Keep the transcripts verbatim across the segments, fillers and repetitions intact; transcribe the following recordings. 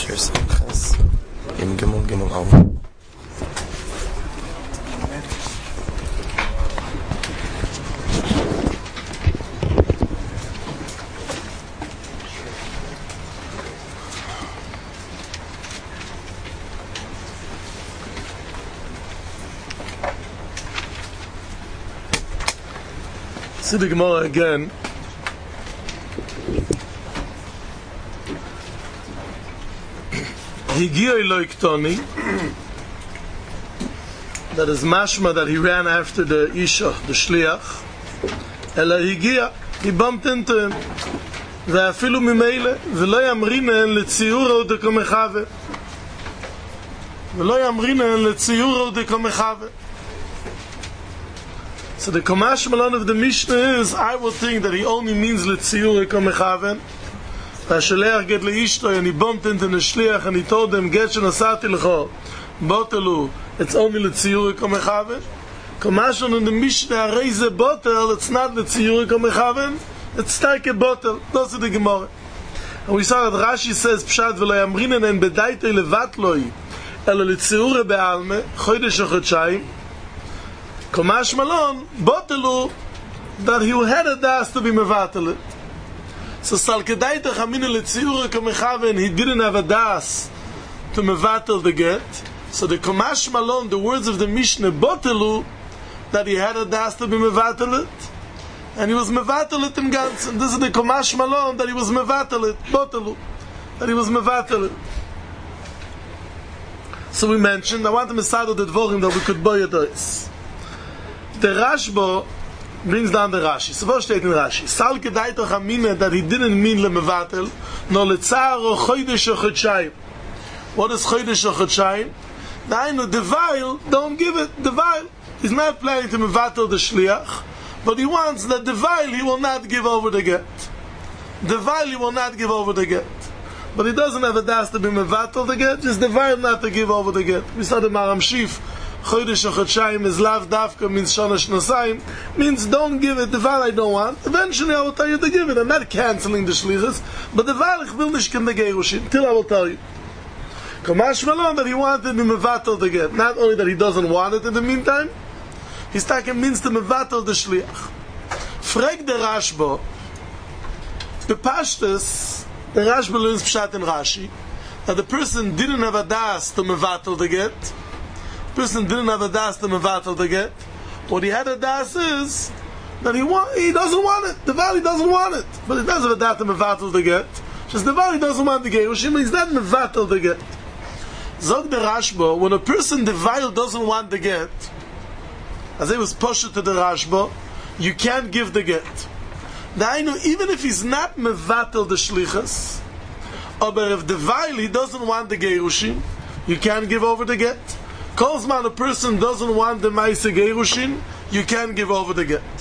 Shir Simchas Yom Gimel Gimel Aleph. See the Gemara again. Higia Eloiktoni, that is mashma that he ran after the Isha, the Shliach. Ela Higia, he bumped into him. ואפילו ממילא, ולא ימרינן לציורו דקומחווה. ולא ימרינן לציורו דקומחווה. So the Kamash Malon of the Mishnah is, I would think that he only means L'tziyur Komechaven. V'ashaleach get le'ishto, and he bumped into the Shliach, and he told them, Get shenasati l'cho, botelu, it's only L'tziyur Komechaven. Kamash Malon in the Mishnah, Areze botel, it's not L'tziyur Komechaven, it's take a botel. Those are the Gemara. And we saw that Rashi says, Pshat v'lo yamrinen en bedaite levatloi, elo L'tziyur be'alme, chodesh o chodshayim, Kamash Malon, botelu, that he had a das to be mevatel. So Salkedaita Chamina L'tziyura Komechaven, he didn't have a das to mevatel the get. So the Kamash Malon, the words of the Mishnah, botelu, that he had a das to be mevatel it, and he was mevatel it in Gans. And this is the Kamash Malon, that he was mevatel it, botelu, that he was mevatel it. So we mentioned, I want to decide the dvorim that we could buy it. The Rashba brings down the Rashi. So what steht in Rashi? Sal kedai toch amine that he didn't mean lemevatel, no letzar o chodesh o chodshayim. What is chodesh o chodshayim? Nainu, the vial, don't give it, the vial. He's not planning to mevatel the shliach, but he wants that the vial he will not give over the get. The vial he will not give over the get. But he doesn't have a das to be mevatel the get, just the vial not to give over the get. We saw the Maram Shif, Chodesh or Chodshayim is lav davka, means Shana Shnosayim, means don't give it the vial I don't want. Eventually I will tell you to give it. I'm not cancelling the shlichus, but the vial ich will nicht ken the gerushin, till I will tell you. Kamash Malon that he wanted to be mevatel to get. Not only that he doesn't want it in the meantime, he's taking means to mevatel the shliach. Frag the Rashba, the Pashtus, the Rashba learns Pshat in Rashi, that the person didn't have a das to mevatel the get. Person didn't have a das to mevatel to get. What he had a das is that he want, he doesn't want it. The valley doesn't want it, but he does have a das to mevatel to get. Just the valley doesn't want the gerushim. He's not mevatel to get. Zog the Rashba, when a person the valley doesn't want the get, as it was pushed to the Rashba, you can't give the get. Now I know even if he's not mevatel the shlichus, but if the valley doesn't want the gerushim, you can't give over the get. Kolzman, a person doesn't want the Maise Gerushin, you can't give over the get.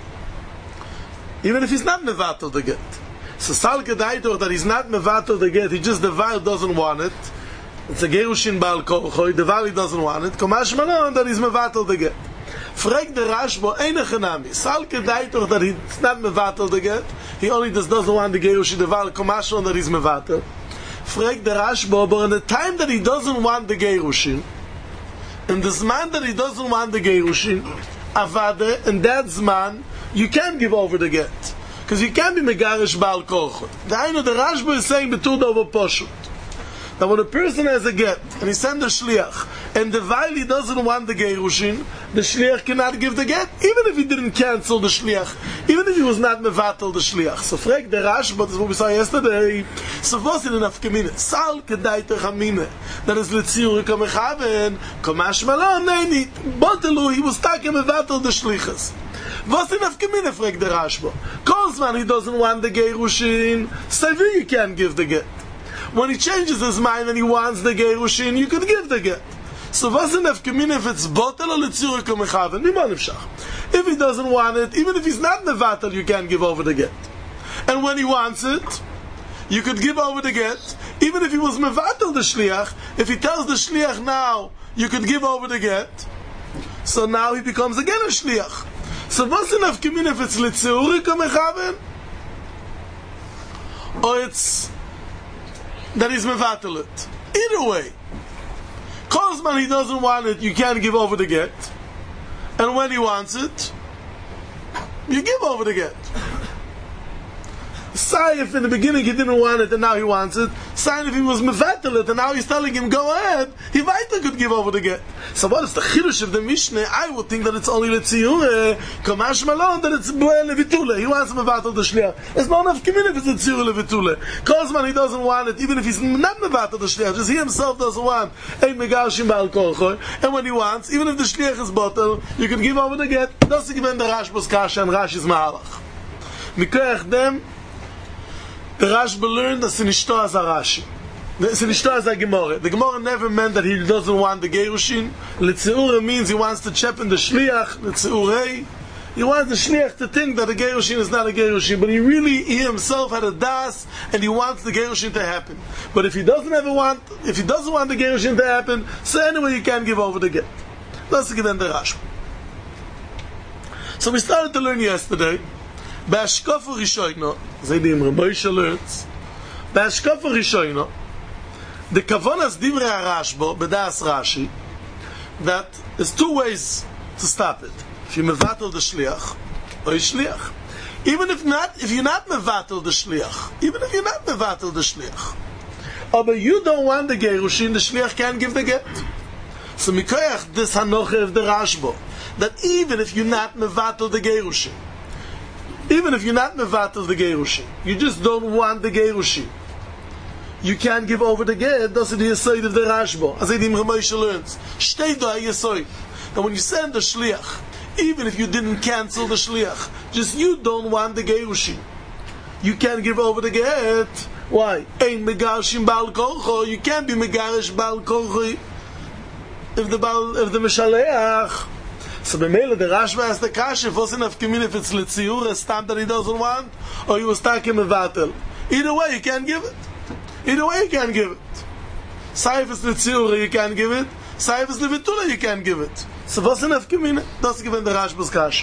Even if he's not mevatel the get. So Sal Kedaitor that he's not mevatel the get, he just the Vail doesn't want it. It's a Gerushin Baal Korchoi, the Vail doesn't want it. Kamash Malon that he's mevatel the get. Frag the Rashba, Einach Enami. Sal Kedaitor that he's not mevatel the get, he only just doesn't want the Gerushin, the Vail, Kamash Malon that he's mevatel. Frag the Rashba, but in the time that he doesn't want the Gerushin, in the Zman that he doesn't want the Gerushin, Avade, in that Zman, you can't give over the get. Because you can't be Megarish Baal Korchot. The Aino, the Rashba is saying, Betud over Poshut. That when a person has a get, and he sends a Shliach, and the Vail he doesn't want the Gerushin, the Shliach cannot give the get, even if he didn't cancel the Shliach, even if he was not Mevatel the Shliach. So frag the Rashba, this is what we saw yesterday, so what's in enough Kamine? Sal Kedai Techamine, that is L'tziyur Komechaven, Kamash Malon, nein, Botelu, he was taking Mevatel the Shlichas. What's in enough Kamine, frag the Rashba? Kolzman, he doesn't want the Gerushin, Sevi, you can't give the get. When he changes his mind and he wants the gerushin, you could give the get. So what's enough coming if it's botel or l'tziyur komechaven? If he doesn't want it, even if he's not mevatel, you can't give over the get. And when he wants it, you could give over the get. Even if he was mevatel the shliach, if he tells the shliach now, you could give over the get. So now he becomes again a shliach. So what's enough coming if it's l'tziyur komechaven? Or it's that he's mevatel it. Either way. Kozman he doesn't want it, you can't give over the get. And when he wants it, you give over the get. Say if in the beginning he didn't want it and now he wants it. Say if he was mevatel it and now he's telling him go ahead, he weiter could give over the get. So what is the chidush of the Mishnah? I would think that it's only letziyure, kamash malon, that it's boel levitule. He wants mevatel the shliach. There's no enough community if it's letziyure levitule. Kozman he doesn't want it, even if he's not mevatel the shliach, just he himself doesn't want. Ein megarshim ba'al korchoy. And when he wants, even if the shliach is bottle, you can give over the get. Doesn't give in the Rashbos kasha and Rashi's mahalach. Mikoyach dem. The Rashba learned that Sinishto as a Rashi. Sinishto as a Gemara. The Gemara never meant that he doesn't want the Gerushin. Litzeure means he wants to chep in the Shliach. Litzeurei. He wants the Shliach to think that the Gerushin is not a Gerushin. But he really, he himself had a das, and he wants the Gerushin to happen. But if he doesn't ever want, if he doesn't want the Gerushin to happen, so anyway you can't give over the get. Let's give in the Rashba. So we started to learn yesterday. Bashkafu Rishoyno, Zaydim Ramoisha learns. Bashkafu Rishoyno, the Kavonas Divrei HaRashbo, B'das Rashi, that there's two ways to stop it. If you mevatel the shliach, or you shliach. Even if not, if you're not mevatel the shliach, even if you're not mevatel the shliach, oh, but you don't want the gerushin, the shliach can't give the get. So mikoyach this hanoche of the Rashbo, that even if you're not mevatel the gerushin, even if you're not mevatel the gerushin, you just don't want the gerushin, you can't give over the get. That's the yesod of the Rashbo. As Edim Ramosha learns, shtei do yesod. That when you send the shliach, even if you didn't cancel the shliach, just you don't want the gerushin, you can't give over the get. Why? Ein megarshim bal korcho. You can't be megarish bal korcho if the bal if the mishaleach. So b'meila the Rashba has the kasha. What's enough community if it's letziyur, a stamp that he doesn't want, or you was taking mevatel. Either way, you can't give it. Either way, you can't give it. Say if it's letziyur, you can't give it. Say if it's levitula, you can't give it. So what's enough community? That's given the Rashba's kasha.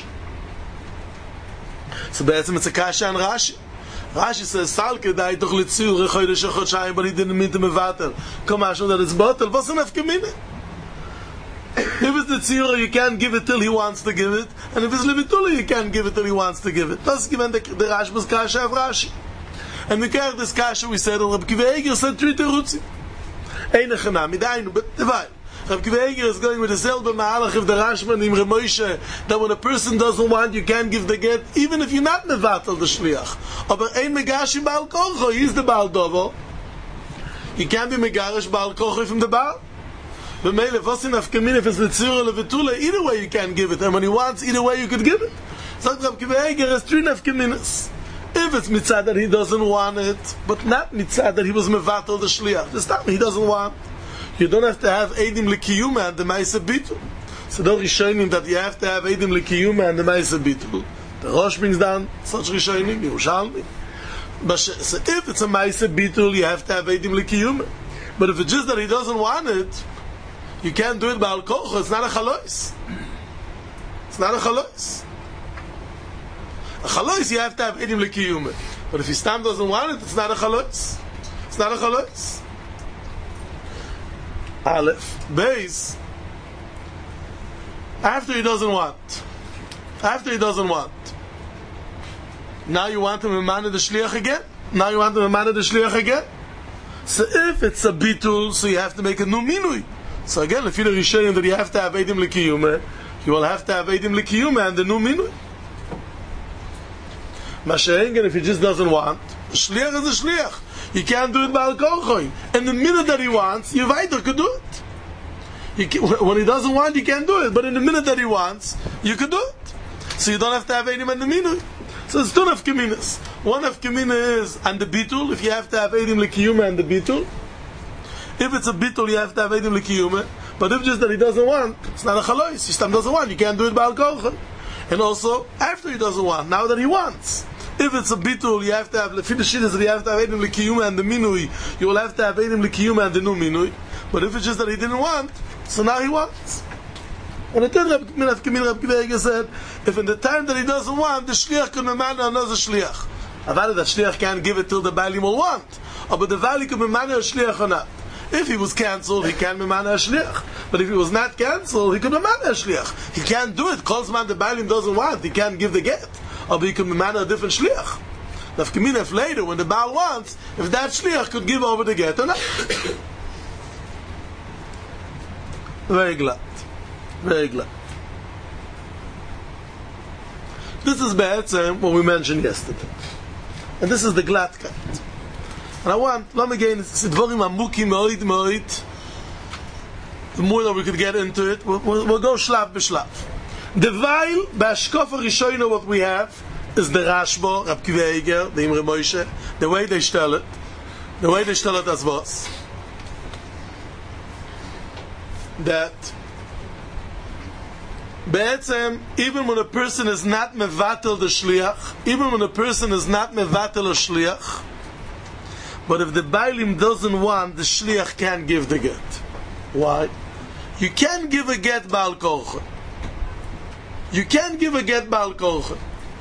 So basically it's a kasha and Rashi. Rashi says, Sal kedai toch letziyur, chodesh chodesh, but he didn't mean to mevatel. Come on, that it's bottle. What's enough community? If it's the tzira, you can't give it till he wants to give it, and if it's levitula, you can't give it till he wants to give it. That's given the, the Rashba's kasha of Rashi. And we carry this kasha, we said, Rabbi Akiva Eiger said three terutzi. Eine chana, midainu, but divide. Rabbi Akiva Eiger is going with the selbe ma'alach of the Rashba and Imre Moshe, that when a person doesn't want, you can't give the get, even if you're not mevatel the shliach. Aber ein megashim ba'al korcho, he's the ba'al dovo. You can't be megarish ba'al korcho from the ba'al. But Mele, what's enough kamin if it's letzira levitula, either way you can't give it, and when he wants, either way you could give it. So Rabbi Akiva Eiger has three enough kaminas. If it's mitzad that he doesn't want it, but not mitzad that he was mevatel the shliach, this time he doesn't want, you don't have to have edim likiyuma and the ma'aseh bitul. So the rishonim that you have to have edim likiyuma and the ma'aseh bitul. The Rosh brings down such rishonim, Yerushalmi. But so if it's a ma'aseh bitul, you have to have edim likiyuma. But if it's just that he doesn't want it, you can't do it by al-kocho. It's not a chalois. It's not a chalois. A chalois, you have to have edim likiyuma. But if he stam doesn't want it, it's not a chalois. It's not a chalois. Aleph. Beis. After he doesn't want. After he doesn't want. Now you want him to manage the shliach again? Now you want him to manage the shliach again? So if it's a bitul, so you have to make a new minui. So again, if you're the Rishonim that you have to have edim likiyuma, you will have to have edim likiyuma and the new minui. Mashengen, if he just doesn't want, shliach is a shliach. You can't do it by al-korchoy. And the minute that he wants, you weiter could do it. You can, when he doesn't want, you can't do it. But in the minute that he wants, you could do it. So you don't have to have edim and the minui. So it's two of kaminas. One of kamina is and the bitul, if you have to have edim likiyuma and the bitul. If it's a bitul, you have to have edim likiyuma. But if just that he doesn't want, it's not a chalois. He still doesn't want, you can't do it by al-korchoy. And also, after he doesn't want, now that he wants. If it's a bitul, you have to have lefidashidus that you have to have edim likiyuma and the minui. You will have to have edim likiyuma and the new minui. But if it's just that he didn't want, so now he wants. And the third Rabbi Akiva Eiger said, if in the time that he doesn't want, the shliach can demand another shliach. Avada that shliach can't give it till the balim will want. Aber the valley could be man a shliach or not. If he was cancelled, he can be man a shliach. But if he was not cancelled, he could be man a shliach. He can't do it. Calls man the Baalim doesn't want. He can't give the get. Or he could be man a different shliach. Nafkamina, if later, when the Baal wants, if that shliach could give over the get or not. Very glad. Very glad. This is Be'etzem, what we mentioned yesterday. And this is the Gladkeit. And I want, let me again, it's Dvorim Amuki Moed Moed. The more that we could get into it, we'll, we'll, we'll go Shlav B'Shlav. The Weil, B'Ashkofa Rishoyno, what we have, is the Rashbo, Rab Kiva Eiger, the Imre Moshe, the way they tell it, the way they tell it as was, that Be'etzem, even when a person is not mevatel the shliach, even when a person is not mevatel a shliach, but if the Baalim doesn't want, the shliach can't give the get. Why? You can't give a get Baal Korcha. You can't give a get Baal Korcha.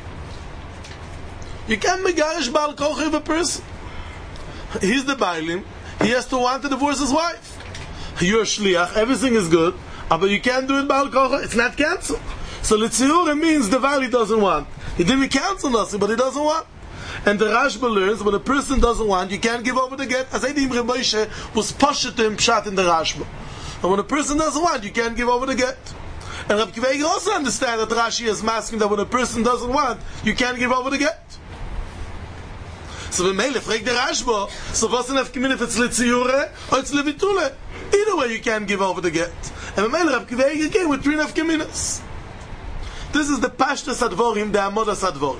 You can't megarish Baal Korcha of a person. He's the Baalim. He has to want to divorce his wife. You're a shliach. Everything is good. But you can't do it Baal Korcha. It's not cancelled. So Litziura means the Valley doesn't want. He didn't cancel nothing, but he doesn't want. And the Rashba learns when a person doesn't want, you can't give over the get. As Edim Rebbeishe was pashat to him pshat in the Rashba. And when a person doesn't want, you can't give over the get. And Rab Kiva Eiger also understand that Rashi is masking that when a person doesn't want, you can't give over the get. So when Mele fragt der Rashba, so was in Afkimin if it's Litziura or it's Levitule. Either way you can't give over the get. And Mele Rab Kiva Eiger came with three Afkiminas. This is the Pashtas Advorim, the Amodas Advorim.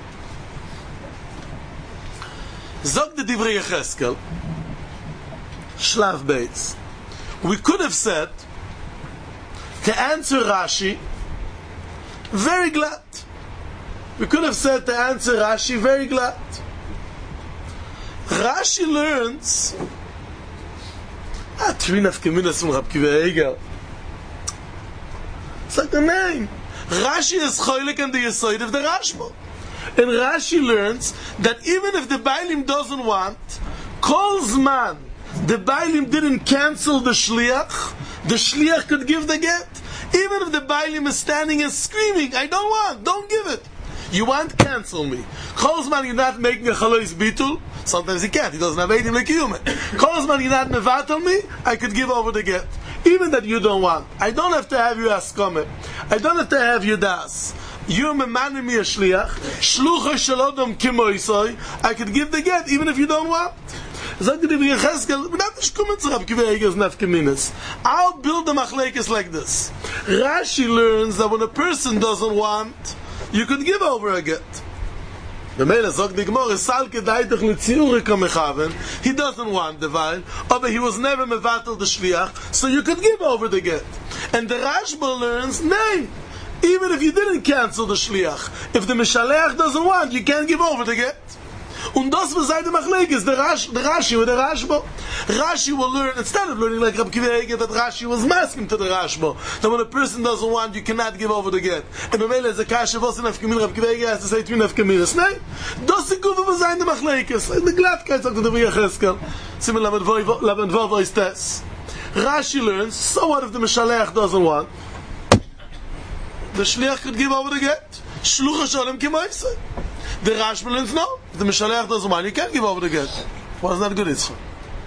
Zog the Divrei Yecheskel, Shlav Beitz. We could have said, to answer Rashi, very glad. We could have said to answer Rashi, very glad. Rashi learns, ah, three nafkeminas from Rab Kiva Eiger. It's like the name. Rashi is choylek and the Yesod of the Rashba. And Rashi learns that even if the Baalim doesn't want, Kol Zman, the Baalim didn't cancel the Shliach, the Shliach could give the get. Even if the Baalim is standing and screaming, I don't want, don't give it. You want, cancel me. Kol Zman, you're not making a Chalois Bitul. Sometimes he can't, he doesn't have Eidim like human. Kol Zman, you're not mevatel me, I could give over the get. Even that you don't want. I don't have to have you askome. I don't have to have you das. You're memanim me a shliach. Shlucha shalodom kimoisoi. I could give the get even if you don't want. Zog the Divrei Yecheskel, we're not coming to Rab Kiva Eiger's nafkeminas. I'll build the machlekes like this. Rashi learns that when a person doesn't want, you could give over a get. The Mele Zog the Gemara, Sal kedaitach l'tziure kamechaven. He doesn't want the vine, but he was never mevatel the shliach, so you could give over the get. And the Rashba learns, nay, even if you didn't cancel the shliach, if the Mishaleach doesn't want, you can't give over the get. Und das was seit der Machlekes, the Rashi, the Rashi with the Rashba. Rashi will learn, instead of learning like Rab Kiva Eiger, that Rashi was masking to the Rashba, that when a person doesn't want, you cannot give over the get. And the Mele is a kasha, was in Afkamin, Rab Kiva Eiger has to say three Afkaminas. Nay, das ist gut, was seit der Machlekes. The Gladkeit sagt der Divrei Yecheskel. Simen Laban Dvov is this. Rashi learns, so what if the Mishaleach doesn't want? The Shliach could give over the get. Shlucha shalom kimoisei. The Rashba learns no. If the Mishaleach doesn't want, you can't give over the get. Why is that good? It's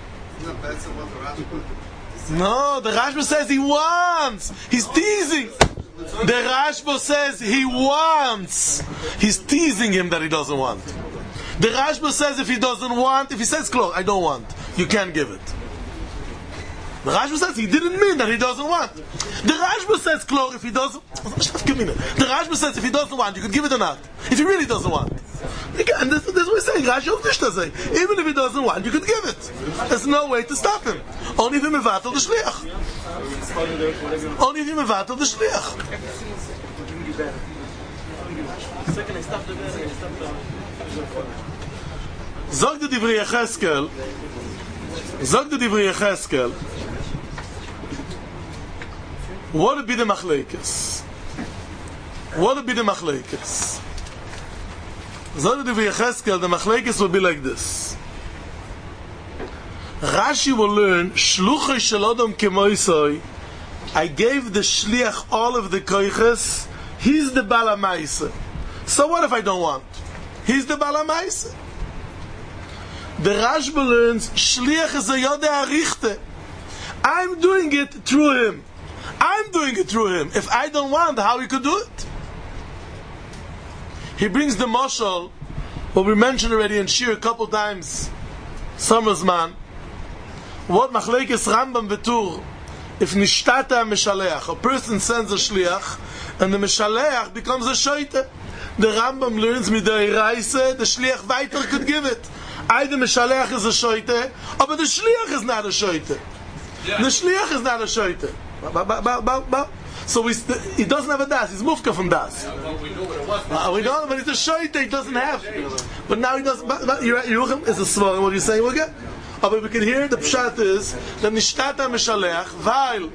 no, the Rashba says he wants. He's teasing. The Rashba says he wants. He's teasing him that he doesn't want. The Rashba says if he doesn't want, if he says close, I don't want, you can't give it. The Rashba says he didn't mean that he doesn't want. The Rashba says close, if he doesn't. The Rashba says if he doesn't want, you could give it or not. If he really doesn't want. And this, this is what we're saying. Rashi of Nishta say. Even if he doesn't want, you could give it. There's no way to stop him. Only if he mevatel the shliach. Only if he mevatel the shliach. Zog the Divrei Yecheskel. Zog the Divrei Yecheskel. What would be the machlekes? What would be the machlekes? Zog the Divrei Yecheskel, the machlekes would be like this. Rashi will learn, Shluchai shel Adam kemoisoi, I gave the shliach all of the koiches, he's the Bala Maisa. So what if I don't want? He's the Bala Maisa. The Rashba learns, Shliach is a Yodeh Arichte. I'm doing it through him. I'm doing it through him. If I don't want, how he could do it? He brings the mashal, what we mentioned already in Shir a couple times, Summer's man. What Machlekes Rambam Betur, if nishtata meshaleach, a person sends a shliach, and the meshaleach becomes a shoite. The Rambam learns midei reise, the shliach weiter could give it. Either meshaleach is a shoite, but the shliach is not a shoite. Yeah. The shliach is not a shoite. Ba, ba, ba, ba, ba. So we st- he doesn't have a das. He's mufka from das. Yeah, well, we know what it was. Uh, we don't, but it's a shoite. He doesn't have. But now he doesn't. But, but Yerucham is a svar. What are you saying? We'll get. Oh, but we can hear the pshat is that nishtata meshaleach v'ayl.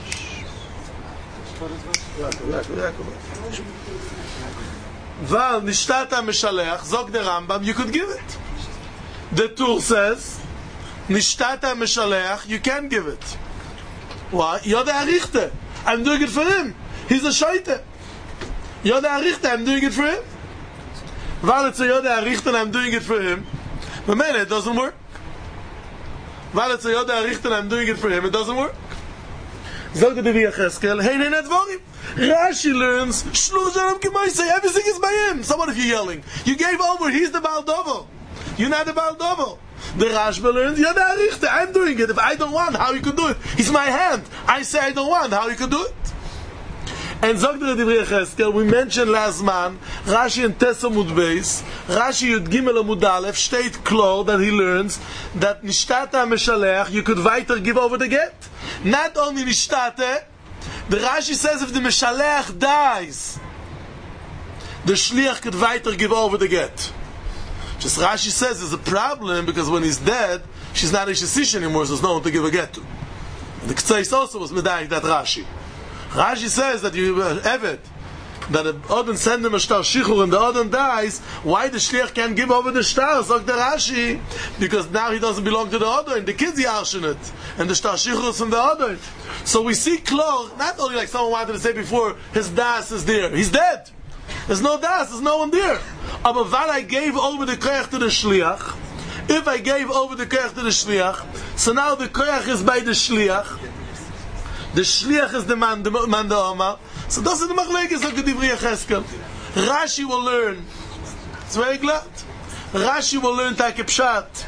V'ayl nishtata meshaleach zog the Rambam. You could give it. The Tur says nishtata meshaleach. You can give it. Why? Yodeh Arichte. I'm doing it for him. He's a shoite. Yodeh Arichte. I'm doing it for him. V'ayl it's a Yodeh Arichte and I'm doing it for him. But man, it doesn't work. Weil it's a Yodeh Arichte and I'm doing it for him, it doesn't work. Zog the Devi Yecheskel, hey, hey, net vorim. Rashi learns, Shluch Shalom Kemoisei, everything is by him. So what if you're yelling? You gave over, he's the Baal Dovo. You're not the Baal Dovo. The Rashba learns, Yodeh Arichte, I'm doing it. If I don't want, how you could do it? He's my hand. I say I don't want, how you could do it? And Zog the Devi Yecheskel, we mentioned last man, Rashi and Tessa Mudbeis, Rashi Yud Gimel Amud Aleph, state klar that he learns that Nishtata Meshalech, you could weiter give over the get. Not only Nishtate, the Rashi says if the Meshalech dies, the Shliach could weiter give over the get. Just Rashi says there's a problem because when he's dead, she's not a Shesish anymore, so there's no one to give a get to. And the K'tzais also was Medayik that Rashi. Rashi says that you uh, Eved, that the Odin send him a star shichur and the Odin dies, why the Shliach can't give over the star? Sagt the Rashi, because now he doesn't belong to the Odin, the kids yarshin it, and the star shichur is from the Odin. So we see Klor, not only like someone wanted to say before, his das is there, he's dead. There's no das, there's no one there. But while I gave over the koyach to the Shliach, if I gave over the koyach to the Shliach, so now the koyach is by the Shliach, the shliach is the man, the man the Omar. So das ist the machlekes of the Divrei Yecheskel. Rashi will learn. It's very glad. Rashi will learn take a pshat.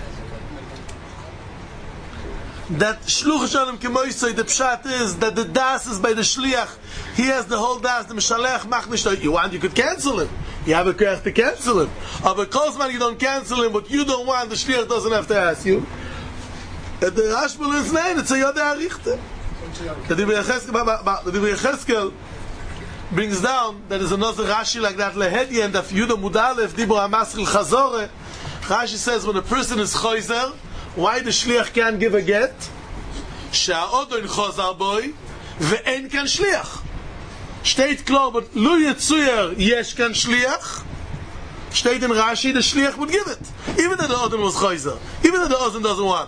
That shluch shalom kemoisei, the pshat is that the das is by the shliach. He has the whole das. The mishalech mach nicht. You want, you could cancel him. You have a koyach to cancel him. But because man, you don't cancel him, but you don't want, the shliach doesn't have to ask you. And the Rashi will learn, nein, it's a Yodeh Arichte. The Divrei Yecheskel brings down that there's another Rashi like that Lehedi and Daf Yudah Mudalef Dibur Hamasril Chazore. Rashi says when a person is choizer, why the shliach can't give a get? She'a'odon chozar boy ve'en kan shliach. Steht klar, but lu yetzuyer yesh kan shliach. Steht in Rashi, the shliach would give it, even though the odon was choizer, even though the odon doesn't want.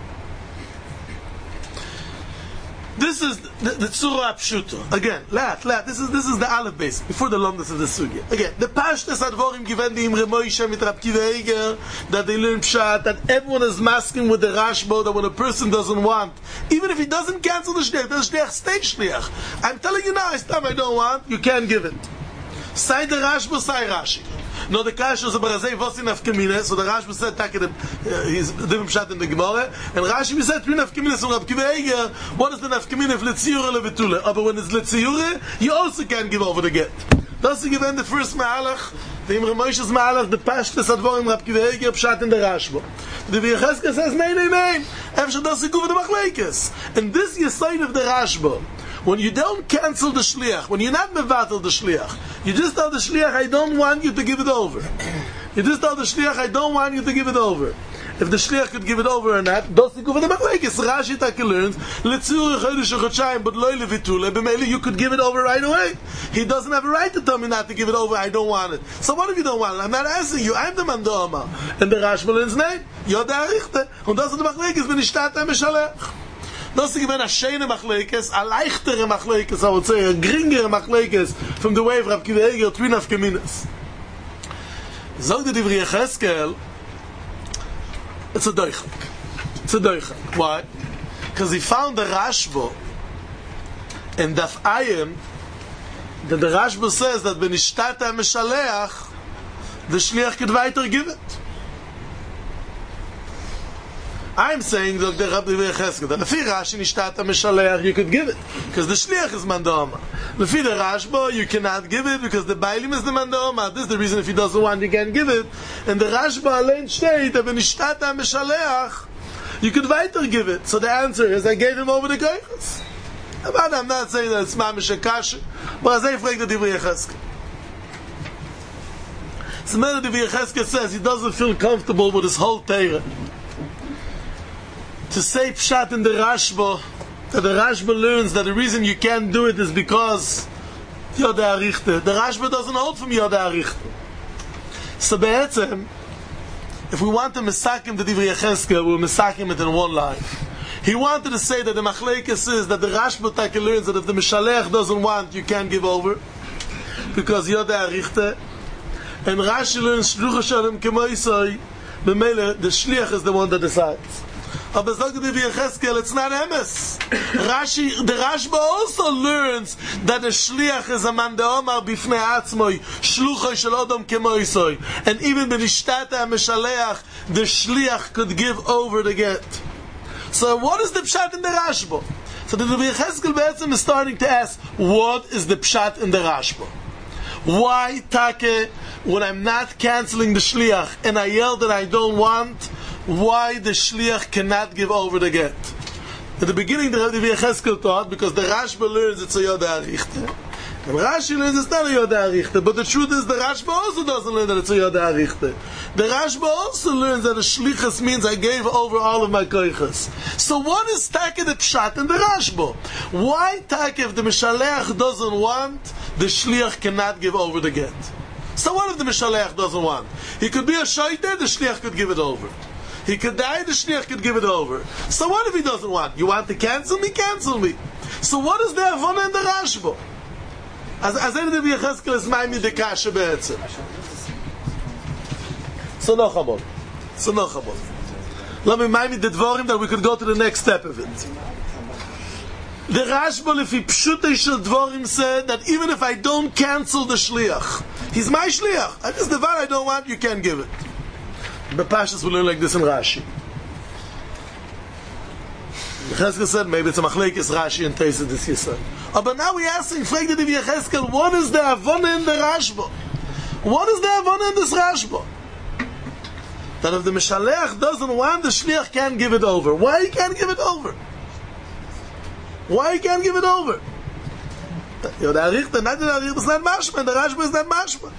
This is the, the Tzura Pshuto. Again, lat, lat. This is this is the Aleph base before the Lomdas of the Sugya. Again, the Pashtas Advorim given the Imre Moshe mit Rab Kiva Eiger that they learn Pshat, that everyone is masking with the Rashba that when a person doesn't want, even if he doesn't cancel the Shliach, the Shliach stays Shliach. I'm telling you now, it's time I don't want, you can't give it. Say the Rashba, say Rashi. No, the Kash was a Barazei Vosin Afkamine, so the Rashba said, take it, uh, he's different Pshat in the Gemara, and Rashi said, Twin Afkamine, so Rab Kiva Eiger, what is the Afkamine if Letziyure Levetule? But when it's Letziyure, you also can't give over the get. That's given the first Ma'alach, the Imre Moshe's Ma'alach, the Pashtas Advorim Rab Kiva Eiger, Pshat in the Rashba. The V'yecheskel says, nay, nay, nay, Efshad das Yikuv the Machlekes. And this is side of the Rashba. When you don't cancel the shliach, when you're not mevatel the shliach, you just tell the shliach, I don't want you to give it over. You just tell the shliach, I don't want you to give it over. if the shliach could give it over or not. Does he go for the machlekes? Rashi Taka learns letzur chodesh chotshayim, but loy levitule. B'meili you could give it over right away. He doesn't have a right to tell me not to give it over. I don't want it. So what if you don't want it? I'm not asking you. I'm the man do'ama. And the Rashba learns name. Yod ha'arichte. Und das ist the machlekes when ishtat ha'mishalech. Das ist a shene machlekes, a leichtere machlekes, I would say, a gringere machlekes from the way of Rav Kiva Eger, twin of Keminas. Zog the Divrei Yecheskel, it's a doichak. It's a doichak. Why? Because he found the Rashba in Daf Ayim, that the Rashba says that when ishtat ha'meshaleach, the shliach could weiter give it. I'm saying that the Rabbi Yecheskel, that if Rashi nishtat ha'meshaleach, you could give it, because the shliach is mandoma. If the Rashba, you cannot give it, because the Bailim is the mandoma. This is the reason if he doesn't want, you can't give it. And the Rashba allein steht, that when nishtat ha'meshaleach, you could weiter give it. So the answer is, I gave him over the koiches. But I'm not saying that it's mamish akash, but as I frag the Divrei Yecheskel. So the Divrei Yecheskel says he doesn't feel comfortable with his whole Torah. To say pshat in the Rashba, that the Rashba learns that the reason you can't do it is because Yod ha'arichte. The Rashba doesn't hold from Yod ha'arichte. So be'etzem, if we want to mesakim the Divrei Yecheskel, we'll mesakim it in one line. He wanted to say that the machlekes is that the Rashba Taka learns that if the Mishalech doesn't want, you can't give over, because Yod ha'arichte. And Rashi learns Shluch Hashem Kemoisoi, b'meile, the Shliach is the one that decides. Aber sagt the Divrei Yecheskel, it's not emes. Rashi, the Rashba also learns that the shliach is a man de'omar bifnei atzmoi, shluchoi shel odom kemoisoi. And even b'nishtat ha'meshaleach, the shliach could give over the get. So what is the pshat in the Rashba? So the Divrei Yecheskel be'etzem is starting to ask, what is the pshat in the Rashba? Why, Take, when I'm not canceling the shliach and I yell that I don't want, why the shliach cannot give over the get? At the beginning, the Divrei Yecheskel taught, because the Rashba learns it's a Yod ha'arichte, and Rashi learns it's not a Yod ha'arichte, but the truth is the Rashba also doesn't learn that it's a Yod ha'arichte. The Rashba also learns that a shlichus means I gave over all of my koiches. So what is Taka the pshat in the Rashba? Why Taka, if the Mishaleach doesn't want, the shliach cannot give over the get? So what if the Mishaleach doesn't want? He could be a shaita, the shliach could give it over. He could die, the shliach could give it over. So what if he doesn't want? You want to cancel me? Cancel me. So what is the Avona in the Rashba? As as any Divrei Yecheskel is ma'imi de kasha be'etzem. So no chabon. So no chabon. Let me ma'imi the dvorim that we could go to the next step of it. The Rashba, if he pshutei shel dvorim, said that even if I don't cancel the shliach, he's my shliach. And this the var I don't want, you can't give it. The Pashas will learn like this in Rashi. Yecheskel said, maybe it's a machlekes Rashi and Teisah this Yisrael. Oh, but now we're asking, frag the Divrei Yecheskel, what is the Avona in the Rashba? What is the Avona in this Rashba? That if the Mishaleach doesn't want, the Shliach can't give it over. Why he can't give it over? Why he can't give it over? Yod ha'arichte, not the ha'arichte, it's not mashma, the Rashba is not mashma.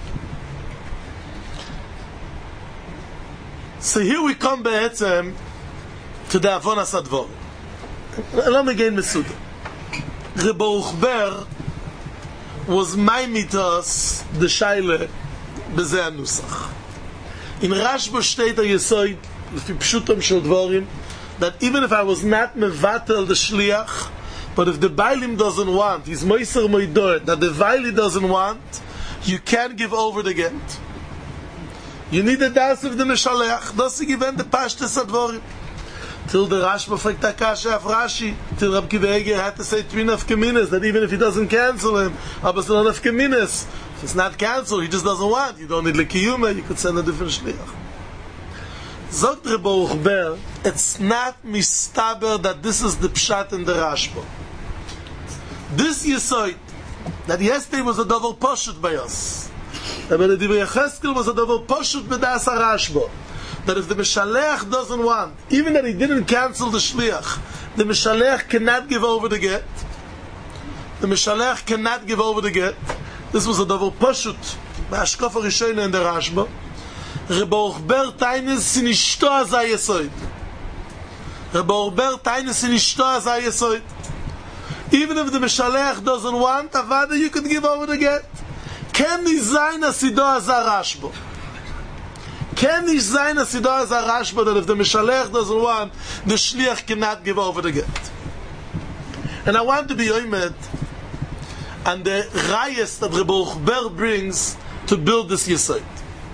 So here we come be'etzem to the Avonas Advar. Let me gain Mesuda. Rebbe Uchber was maimitas the shaile bezeh anusach. In Rashba steht der Yesoid lefi pshutam shel dvarim that even if I was not mevatel the shliach, but if the Bailim doesn't want, he's moiser moidor, that the Baili doesn't want, you can't give over the get. You need the das of the Mishaleach. Das is given the Pashtas Advorim. Till the Rashba fragt Akasha of Rashi, till Rav Kiva Eger had to say twin of Keminas, that even if he doesn't cancel him, aber it's not of Keminas. If it's not cancelled, he just doesn't want. You don't need Lekiyuma, you could send a different Shliach. Zogt Rebbe Uchber, it's not mistaber that this is the Pshat in the Rashba. This Yesoid, that yesterday was a double Pashut by us. But the Divrei Yecheskel was a double Pashut b'das HaRashba. That if the Mishaleach doesn't want, even that he didn't cancel the Shliach, the Mishaleach cannot give over the get. The Mishaleach cannot give over the get. This was a double Pashut. B'ashkaf HaRishayna in the Rashba. Rebbe Tainus in Ishto Azai Yesoid. Rebbe Tainus in Ishto Azai Yesoid. Even if the Meshalech doesn't want Avada, you can give over the get. Ken nicht sein, as sie da as a Rashbo. Ken nicht sein, as sie da as a Rashbo, that if the Meshalech doesn't want, the Shliach cannot give over the get. And I want to be oimed and the rayas that Rebbe Uchber brings to build this Yesod.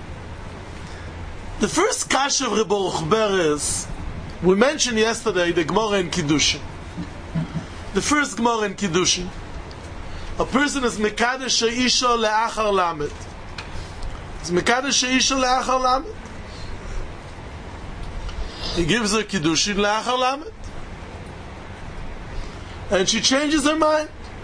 The first kasha of Rebbe Uchber is, we mentioned yesterday the Gemara in Kiddushin. The first Gemara in Kiddushin, a person is mekadesh she'isha le'achar lamed. Is mekadesh she'isha le'achar lamed. He gives her Kiddushin le'achar lamed. And she changes her mind.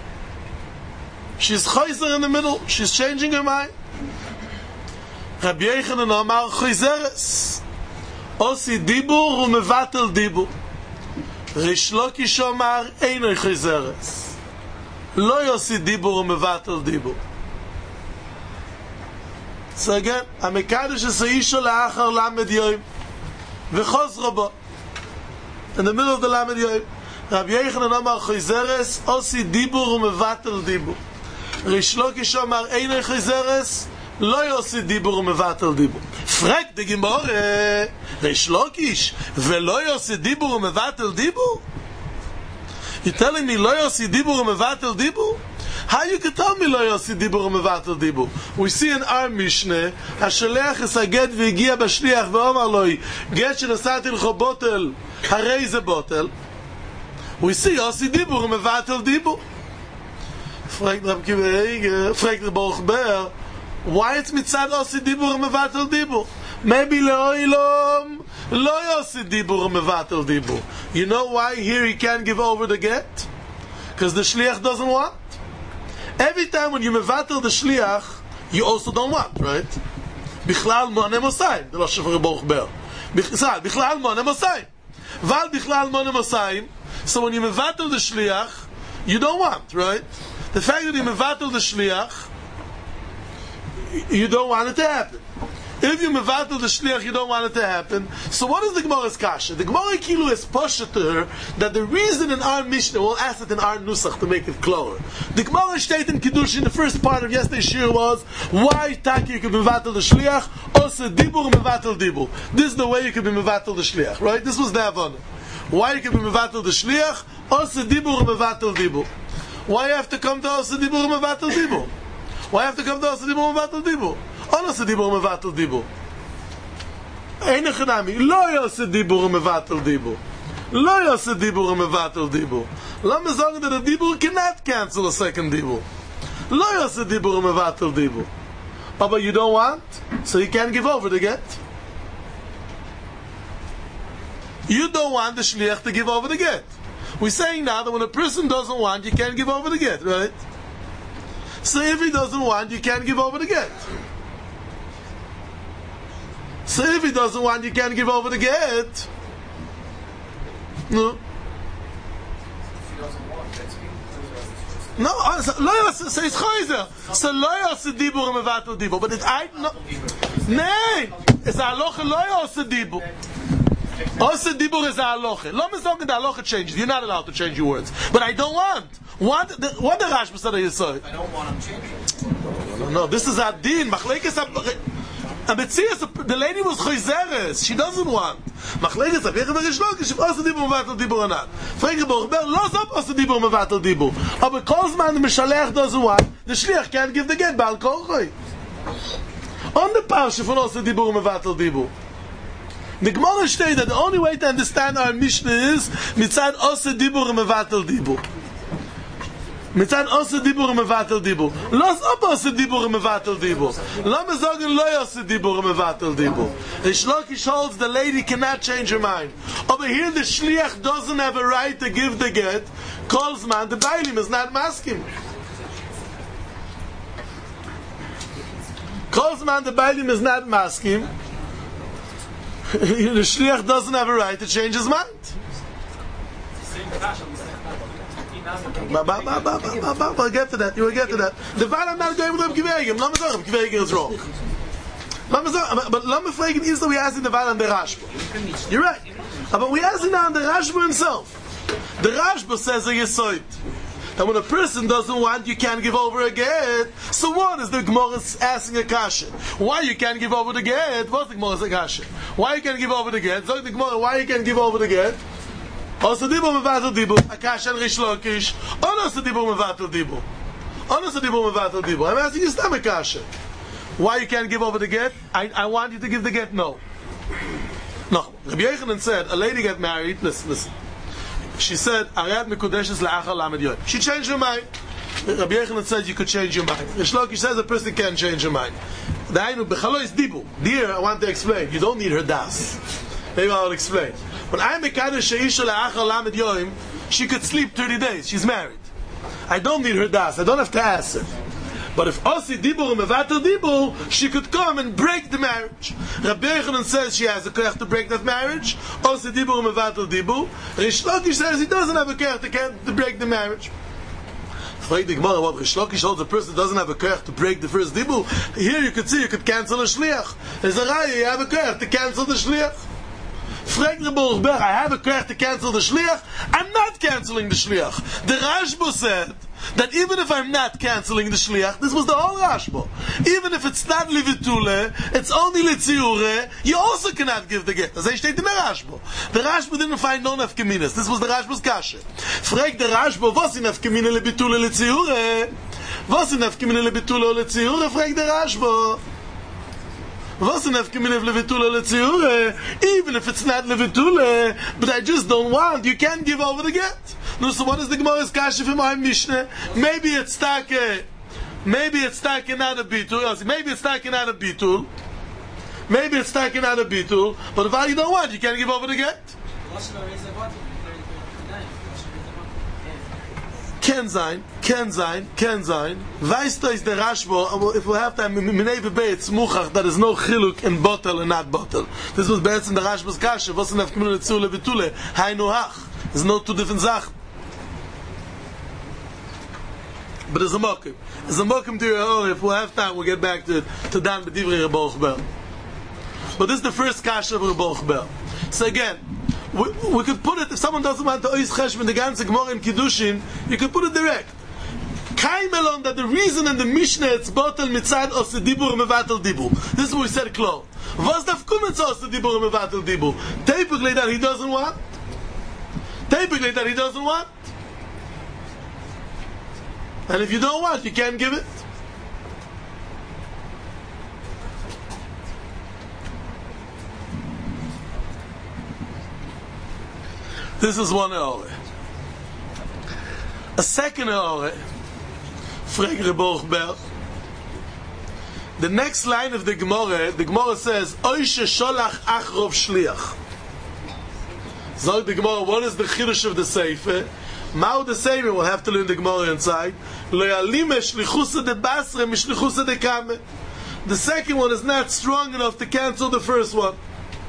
She's chayzer in the middle. She's changing her mind. Rabbi Yechanan Amar chayzeres. Osi dibur u'mevatel dibur. Rish Lakish Amar einoi chayzeres. Lo yosi dibur u'mevatel dibur. So again, המקדש הסעישו לאחר למד יום וחוזר בו. In the middle of the למד יום. Rabbi Yechanan Amar chayzeres, osi dibur u'mevatel dibur. Rish Lakish Amar einoi chayzeres, lo yosi dibur u'mevatel dibur. Frag the Gemara, Rish Lakish, velo yosi dibur u'mevatel dibur? You telling me lo yosi dibur u'mevatel dibur? How you can tell me lo yosi dibur u'mevatel dibur? We see in our Mishnah, השליח הסגד והגיע בשליח ואומר לו, גט שנשאתי לך בוטל, הרי זה בוטל. We see Yossi Dibur Mevatel Dibur. Fragt Rab Kiva Eiger, fragt Reb Uchber, why it's mitzad Yossi Dibur Mevatel Dibur? Maybe le'oilom lo Yossi Dibur Mevatel Dibur. You know why here he can't give over the get? Because the shliach doesn't want. Every time when you mevatel the shliach, you also don't want, right? Bichlal mo'anem osayim. The Lashon of Reb Uchber. Bichlal mo'anem osayim. Val bichlal mo'anem osayim. So when you mevatel the shliach, you don't want, right? The fact that you mevatel the shliach, you don't want it to happen. If you mevatel the shliach, you don't want it to happen. So what is the Gemara's kasha? The Gemara Kilu is poshet to her that the reason in our Mishnah, we'll ask it in our Nusach to make it clearer. The Gemara state in Kiddush in the first part of yesterday's shir was, why taki you can mevatel the shliach, also dibur mevatel dibur. This is the way you can be mevatel the shliach, right? This was the Havana. Why you can be mevatel the shliach? Osa dibur mevatel dibur. Why you have to come to osa dibur mevatel dibur? Why you have to come to osa dibur mevatel dibur? Osa dibur mevatel dibur. Eine chanami. Lo osa dibur mevatel dibur. Lo osa dibur mevatel dibur. Let me say that a dibur cannot cancel a second dibur. Lo osa dibur mevatel dibur. But you don't want, so you can't give over the get. You don't want the shliach to give over the get. We're saying now that when a person doesn't want, you can't give over the get, right? So if he doesn't want, you can't give over the get. So if he doesn't want, you can't give over the get. No. No, lo so it's chayzer. So lo yos dibur mevatel dibur, but it's I no. Nay, it's aloche lo yos dibur. Also, dibur is a halacha. Lo mizog the halacha changes. You're not allowed to change your words. But I don't want. Want the, what the Rashba said you saw? I don't want them changing. No, no, no. This is a din. Machlekes a betzias. The lady was chayzeres. She doesn't want. Machlekes a bechad Rish Lakish. Also dibur mevatel dibur or not. Frage Borber. Lo zop also dibur mevatel dibur. Aber kolzman the mishalech doesn't want. The shliach can't give the get. Bal kolchay. On the parsha for also dibur mevatel dibur. The Gemara states that the only way to understand our Mishnah is mitzad osa dibur mevatel dibur. Mitzad osa dibur mevatel dibur. Los op osa dibur mevatel dibur. Lo me sagen lo osa dibur mevatel dibur. Rish Lakish holds the lady cannot change her mind. Over here the shliach doesn't have a right to give the get. Calls man the bailim is not masking. Calls man the bailim is not masking. The shliach doesn't have a right to change his mind. We'll get to that. You will get to that. The Val I'm not going with Reb Kiva Eiger. Let me tell you, Reb Kiva Eiger is wrong. But let me fragen is that we asking the Val and the Rashba. You're right. But we asking now the Rashba himself. The Rashba says a Yesoid. And when a person doesn't want, you can't give over a get. So what is the Gemara asking a kasha? Why you can't give over the get? What's the Gemara asking a kasha? Why you can't give over the get? So the Gemara, why you can't give over the get? Also dibu mevatel dibu. A kasha and Rish Lakish. Also dibu mevatel dibu. Also dibu mevatel dibu. I'm asking you stomach kasha. Why you can't give over the get? I, I want you to give the get. No. No. Rabbi Yochanan said, a lady got married. Listen, listen. She said, "Ariat mikudeshes la'achar lamed yoyim." She changed her mind. Rabbi Yochanan said, "You could change your mind." Rish Lakish says a person can change her mind. Dainu bechalo is dibu. Dear, I want to explain. You don't need her das. Maybe I'll explain. When I mekadesh sheisha la'achar lamed yoyim, she could sleep thirty days. She's married. I don't need her das. I don't have to ask her. But if Osi Dibur Mevatel Dibur, she could come and break the marriage. Rabbi Yochanan says she has a koach to break that marriage. Osi Dibur Mevatel Dibur. Rish Lakish says he doesn't have a koach to, to break the marriage. Frag the Gemara what Rish Lakish holds a person doesn't have a koach to break the first Dibur. Here you could see you could cancel a shliach. There's a raya, you have a koach to cancel the shliach. Frag the Baruch Ber, I have a koach to cancel the shliach. I'm not canceling the shliach. The Rashba said that even if I'm not canceling the shliach, this was the whole Rashba. Even if it's not livitule, it's only litziure, you also cannot give the get. As I stated in the Rashba. The Rashba didn't find no nafkeminas. This was the Rashba's kasha. Frag the Rashba, was in nafkemina lebitule litziure? Was in nafkemina lebitule litziure? Frag the Rashba. Was in nafkemina lebitule litziure? Even if it's not livitule, but I just don't want, you can't give over the get. No, so what is the Gemara's kasha for my Mishnah? Maybe it's stuck, uh, maybe it's stuck in out of bitul. Maybe it's stuck in out of bitul. Maybe it's stuck in out of bitul. But if you don't want, you can't give over the get. Ken sein, Ken sein, Ken sein. Weißt du, is the Rashba, if we have time, Minei Bey, it's Muchach, there is no chiluk in bottle and not bottle. This was better in the Rashba's kasha. Was in the Fkemina Tzule Vitule, Hainu Hach. There's no two different Sachen. But there's a mokum. There's a mokum to your if we have time, we'll get back to to Dan B'divrei Rebbe Bel. But this is the first kasha of Rebbe Bel. So again, we, we could put it, if someone doesn't want to ois cheshbon the ganze Gemara in Kiddushin, you could put it direct. Kaimelon, that the reason in the Mishnah it's botel mitzad ose dibur mevatel dibur. This is what we said klo. Was daf kumetz ose dibur mevatel dibur? Typically that he doesn't want. Typically that he doesn't want. And if you don't want, you can't give it. This is one eore. A second eore. Frag Rebbe Ber. The next line of the Gemara, the Gemara says, Oishe sholach achrov shliach. So the Gemara, what is the chidush of the Sefer? Mao the Sefer, we'll have to learn the Gemara inside. Lo yalime shlichusa de basre mishlichusa de kame. The second one is not strong enough to cancel the first one.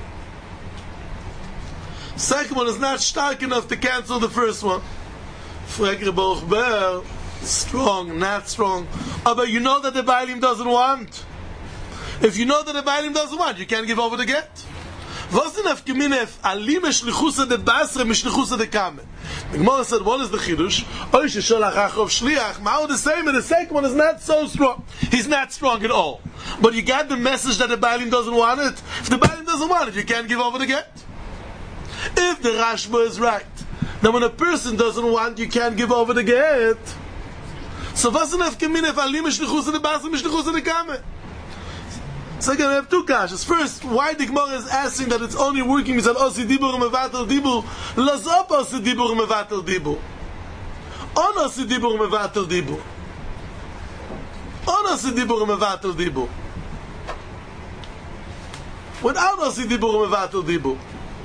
Second one is not stark enough to cancel the first one. Frag Rebbe Ber, strong, not strong. Oh, but you know that the Baalim doesn't want. If you know that the Baalim doesn't want, you can't give over the get. Was in Afkeminef alim shlichusa de basre mishlichusa de kame. The Gemara said, what is the chidush? Oishe sholach achrov shliach. Ma'od the same, and the second one is not so strong. He's not strong at all. But you got the message that the Baalim doesn't want it. If the Baalim doesn't want it, you can't give over the get. If the Rashba is right, then when a person doesn't want, you can't give over the get. So was in Afkeminef alim shlichusa de basre mishlichusa de kame. So again, we have two kashas. First, why the Gemara is asking that it's only working with an osi dibur mevatel dibur, lazop osi dibur mevatel dibur, on osi dibur mevatel dibur, on osi dibur mevatel dibur, without osi dibur mevatel dibur,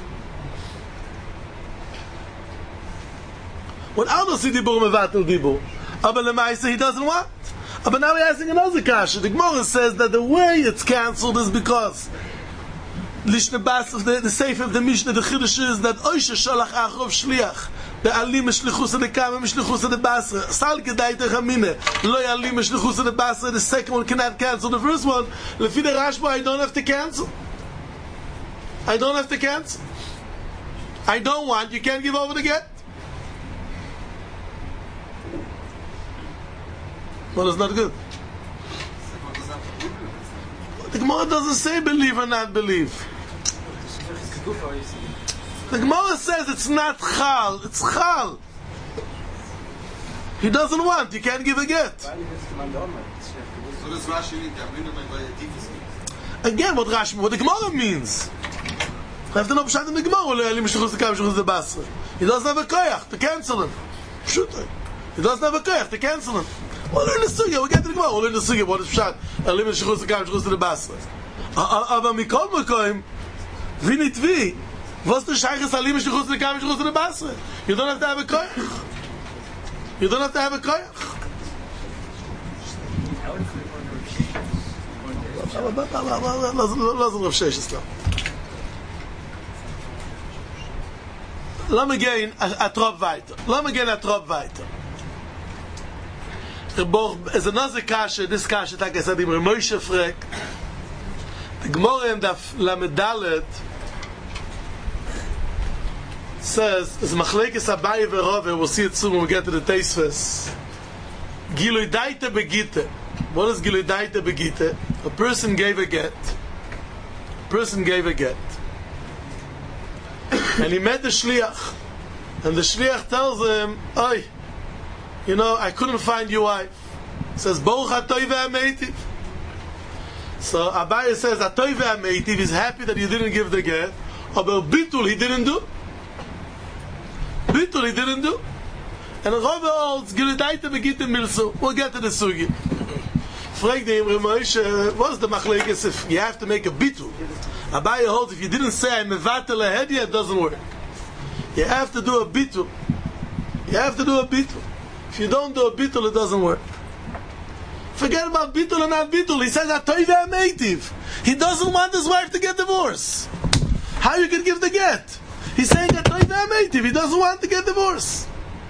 without osi dibur mevatel dibur. Aber lemaisa he doesn't want. But now we're asking another kasha. The Gemara says that the way it's cancelled is because Lishna Bas of the, the Sefer of the Mishnah, the Chiddush is that Oisha Sholach Achrov Shliach. the alim shlichus the kam shlichus the basra sal kedai te khamine lo yalim shlichus the basra the second one cannot cancel the first one lefi the Rashba I don't have to cancel I don't have to cancel I don't want you can't give over the get well it's not good the Gemara doesn't say believe or not believe. The Gemara says it's not chal, it's chal. He doesn't want, you can't give a get. Again, what Rashi, what the Gemara means. I have to know Pshat in the Gemara. He doesn't have a koyach to cancel him. He doesn't have a koyach to cancel him. We'll learn the sugya, we'll get to the Gemara, we'll learn the sugya, what is Pshat? Alim shechus lekam shechus lebasra. Aber mikol mekoim, vi nitvi, what's the shaykhs alim shechus lekam shechus lebasra? You don't have to have a koyach. You don't have to have a koyach. Lass uns Rav Sheshes lang. Lass mich gehen a Trop weiter. Lass mich gehen a Trop weiter. Es a naze kashe, this kashe, like I said, im Moshe frek, the Gemara in the Lamedalet says, es machlekes Abaye v'Rove, we'll see it soon when we get to the Tosfos. Gilui daite begite. What is gilui daite begite? A person gave a get. A person gave a get. And he met the shliach. And the shliach tells him, Oy, you know, I couldn't find your wife. He says, Baruch hatoy ve'ameitiv. So Abaye says, hatoy ve'ameitiv, he's happy that you didn't give the get. But bitul he didn't do. Bitul he didn't do. And Rove holds, gilui daite begite milsu. We'll get to the sugi. Frag the Imre Moshe, what's the machlekes if you have to make a bitul? Abaye holds, if you didn't say I'm mevatel a hediya, it doesn't work. You have to do a bitul. You have to do a bitul. If you don't do a bitul, it doesn't work. Forget about bitul and not bitul. He says hatoy ve'ameitiv. He doesn't want his wife to get divorced. How you can give the get? He's saying hatoy ve'ameitiv. He doesn't want to get divorced.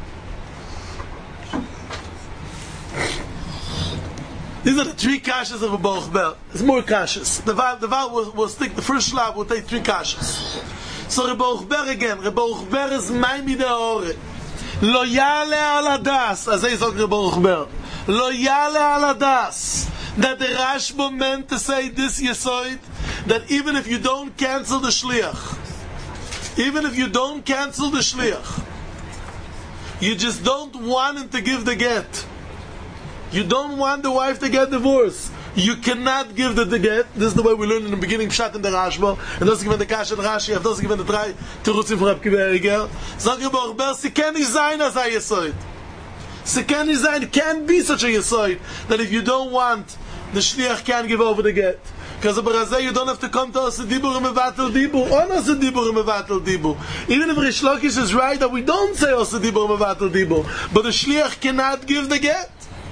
These are the three kashas of a Baruch Ber. There's more kashas. The Val, the Val will, will stick, the first slab will take three kashas. So Reb Baruch Ber again. Reb Baruch Ber is Maimid HaOre. Lo yale al adas. As I said Reb Baruch Ber. Lo yale al adas. That the Rashba meant to say this yesoid, that even if you don't cancel the shliach, even if you don't cancel the shliach, you just don't want him to give the get. You don't want the wife to get divorced. You cannot give the, the get. This is the way we learned in the beginning, Pshat in the Rashba. And those given the Kash and Rashi, and those given the drei Terutzim from Reb Kiva Eger. Sag Reb Baruch Ber, sie can design as a yesoid. Sie can design, can't be such a yesoid, that if you don't want, the shliach can't give over the get. Because of Barazeh, you don't have to come to us a dibur and mevatel dibur. On us a dibur and mevatel dibur. Even if Rish Lakish is right that we don't say us a dibur and mevatel dibur, but the shliach cannot give the get.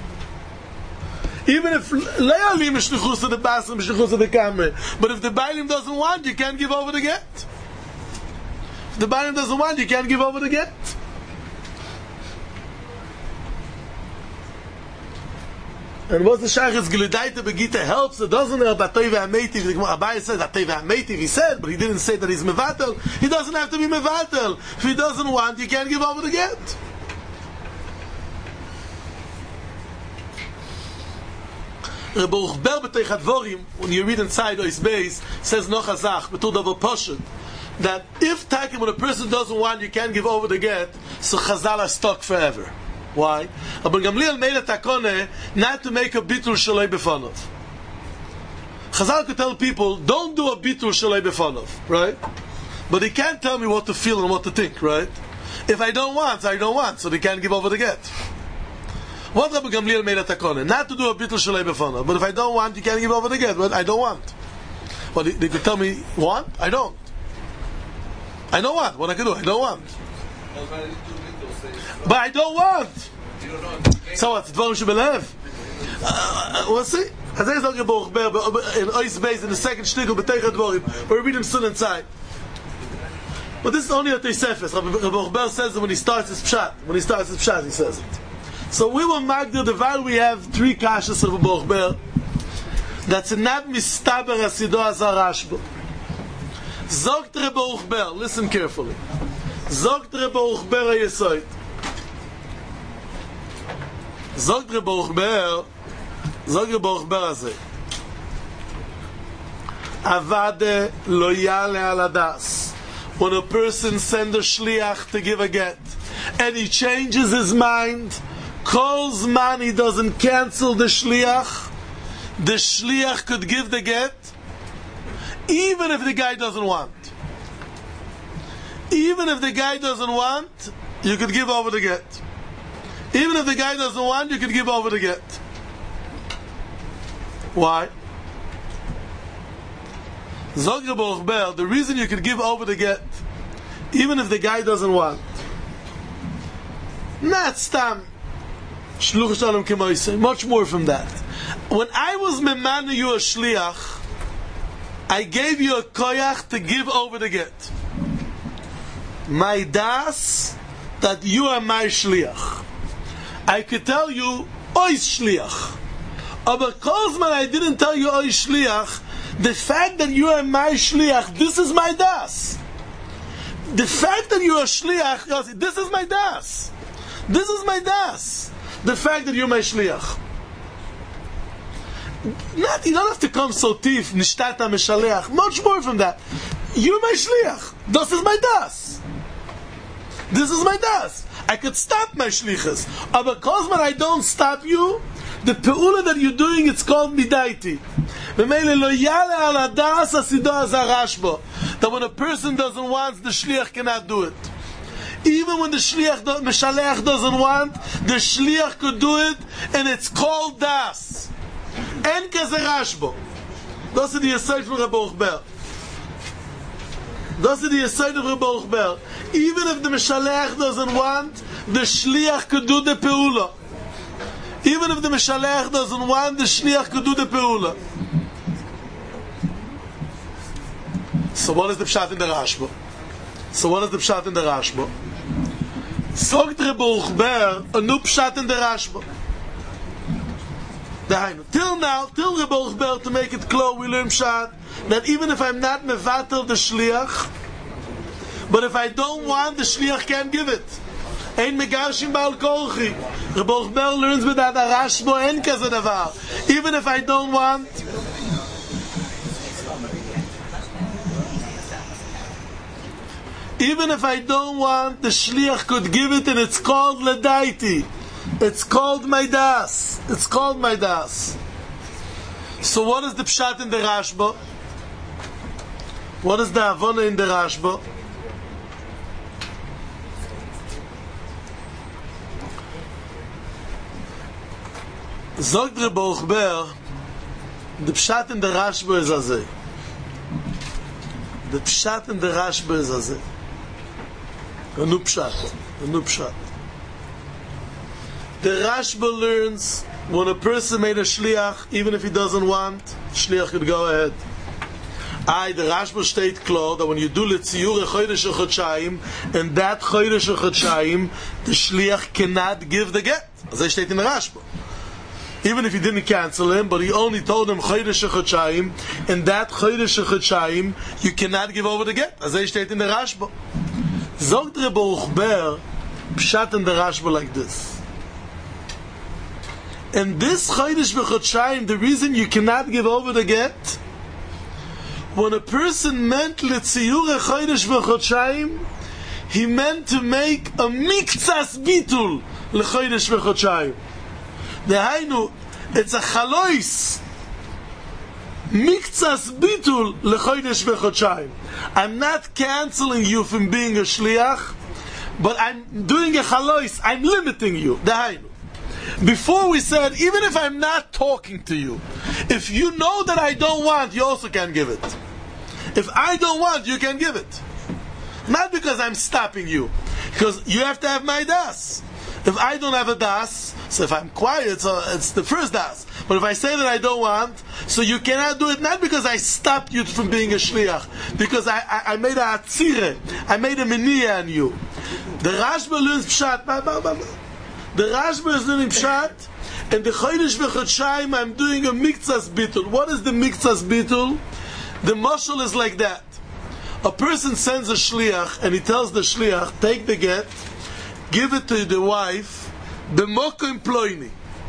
Even if Le'alim is shlichus to the basim, shlichus to the kamer. But if the Bailim doesn't want, you can't give over the get. If the Bailim doesn't want, you can't give over the get. And what's the shaykh's gilidaita begita helps, it doesn't help that Tei ve'ameitiv. Abaye says that Tei ve'ameitiv he said, but he didn't say that he's mevatel. He doesn't have to be mevatel. If he doesn't want, you can't give over the get. Reb Baruch Ber b'Teich HaDvorim, when you read inside Ois Beis, says no chazach, betul davar poshut, that if taken when a person doesn't want, you can't give over the get, so Chazal are stuck forever. Why? Aber Gamliel made a takone not to make a bitul shalei befonov. Chazal could tell people, don't do a bitul shalei befonov, right? But he can't tell me what to feel and what to think, right? If I don't want, I don't want, so they can't give over the get. What Rabbi Gamliel made a takone? Not to do a bitul shalei befonov. But if I don't want, you can't give over the get. But I don't want. Well, they, they could tell me, want? I don't. I don't want. What I can do? I don't want. But I don't want. So what's Dvarim Shebelev? We'll see. As I said, Baruch Ber in Ois Beis in the second shtickle b'Teich HaDvorim, where we read him soon inside. But this is only a Tosefes. Rabbi Ochber says that when he starts his pshat. When he starts his pshat, he says it. So we will magdir the while we have three kashas of Rabbi Ochber. That's not mistaber asido azar Rashba. Zogt Rabbi Ochber, listen carefully. Zogt Rabbi Ochber hayesoid. Zogt Rabbi Ochber, Zogt Rabbi Ochber azeh. Avade lo yale al adas. When a person sends a shliach to give a get, and he changes his mind, calls man, he doesn't cancel the shliach, the shliach could give the get, even if the guy doesn't want. Even if the guy doesn't want, you could give over the get. Even if the guy doesn't want, you could give over the get. Why? Zog Rabbi Ochber, the reason you could give over the get, even if the guy doesn't want, not stam shluch shalom kemoisei, much more from that. When I was memanu you a shliach, I gave you a koyach to give over the get. My das, that you are my shliach. I could tell you, ois shliach. Aber kozman I didn't tell you ois shliach. The fact that you are my shliach, this is my das. The fact that you are shliach, this is my das. This is my das. The fact that you're my shliach. Not, you don't have to come so deep, nishtata meshaleach. Much more from that. You're my shliach. This is my das. This is my das. I could stop my shlichus. But because when I don't stop you, the pe'ula that you're doing, it's called midaiti. That when a person doesn't want, the shliach cannot do it. Even when the shliach meshaleach doesn't want, the shliach could do it, and it's called das. En kaze rashbo. Das ist die Yesod von Rabbi Ochber. Das ist die Yesod of Rabbi Ochber. Even if the meshaleach doesn't want, the shliach could do the pe'ula. Even if the meshaleach doesn't want, the shliach could do the pe'ula. So what is the pshat in the Rashba? So what is the pshat in the Rashba? Sogt Rabbi Ochber a new pshat in the Rashba. Till now, till Rabbi Ochber, to make it clear, we learn pshat that even if I'm not mevatel the shliach, but if I don't want, the shliach can't give it. Ein megarshim ba'al korchi. Rabbi Ochber learns with that Rashba en kaze davar. Even if I don't want, even if I don't want, the shliach could give it, and it's called ledaiti. It's called my das. It's called my das. So what is the pshat in the Rashba? What is the avona in the Rashba? Zogt Rabbi Ochber, the pshat in the Rashba is azeh. The pshat in the Rashba is azeh. A new pshat. A new pshat. The Rashba learns when a person made a shliach, even if he doesn't want, shliach could go ahead. I, the Rashba state klar that when you do letziyur a chodesh chodshayim, and that chodesh chodshayim, the shliach cannot give the get. As I state in the Rashba. Even if he didn't cancel him, but he only told him chodesh chodshayim, and that chodesh chodshayim, you cannot give over the get. As I state in the Rashba. Zogt Rabbi Ochber, pshat in the Rashba like this. And this chodesh v'chodshayim, the reason you cannot give over the get, when a person meant letziyur chodesh v'chodshayim, he meant to make a miktsas bitul lechodesh v'chodshayim. Dehainu, it's a chalois miktsas bitul lechodesh v'chodshayim. I'm not canceling you from being a shliach, but I'm doing a chalois. I'm limiting you. Dehainu. Before we said, even if I'm not talking to you, if you know that I don't want, you also can give it. If I don't want, you can give it. Not because I'm stopping you, because you have to have my das. If I don't have a das, so if I'm quiet, so it's the first das. But if I say that I don't want, so you cannot do it, not because I stopped you from being a shliach, because I, I, I made a atzire, I made a meniya on you. The Rashba learns pshat. The Rashba is learning pshat, and the Chodesh v'Chodshayim I'm doing a mikzas bitul. What is the mikzas bitul? The mashal is like that. A person sends a shliach, and he tells the shliach, take the get, give it to the wife, b'moko imploini.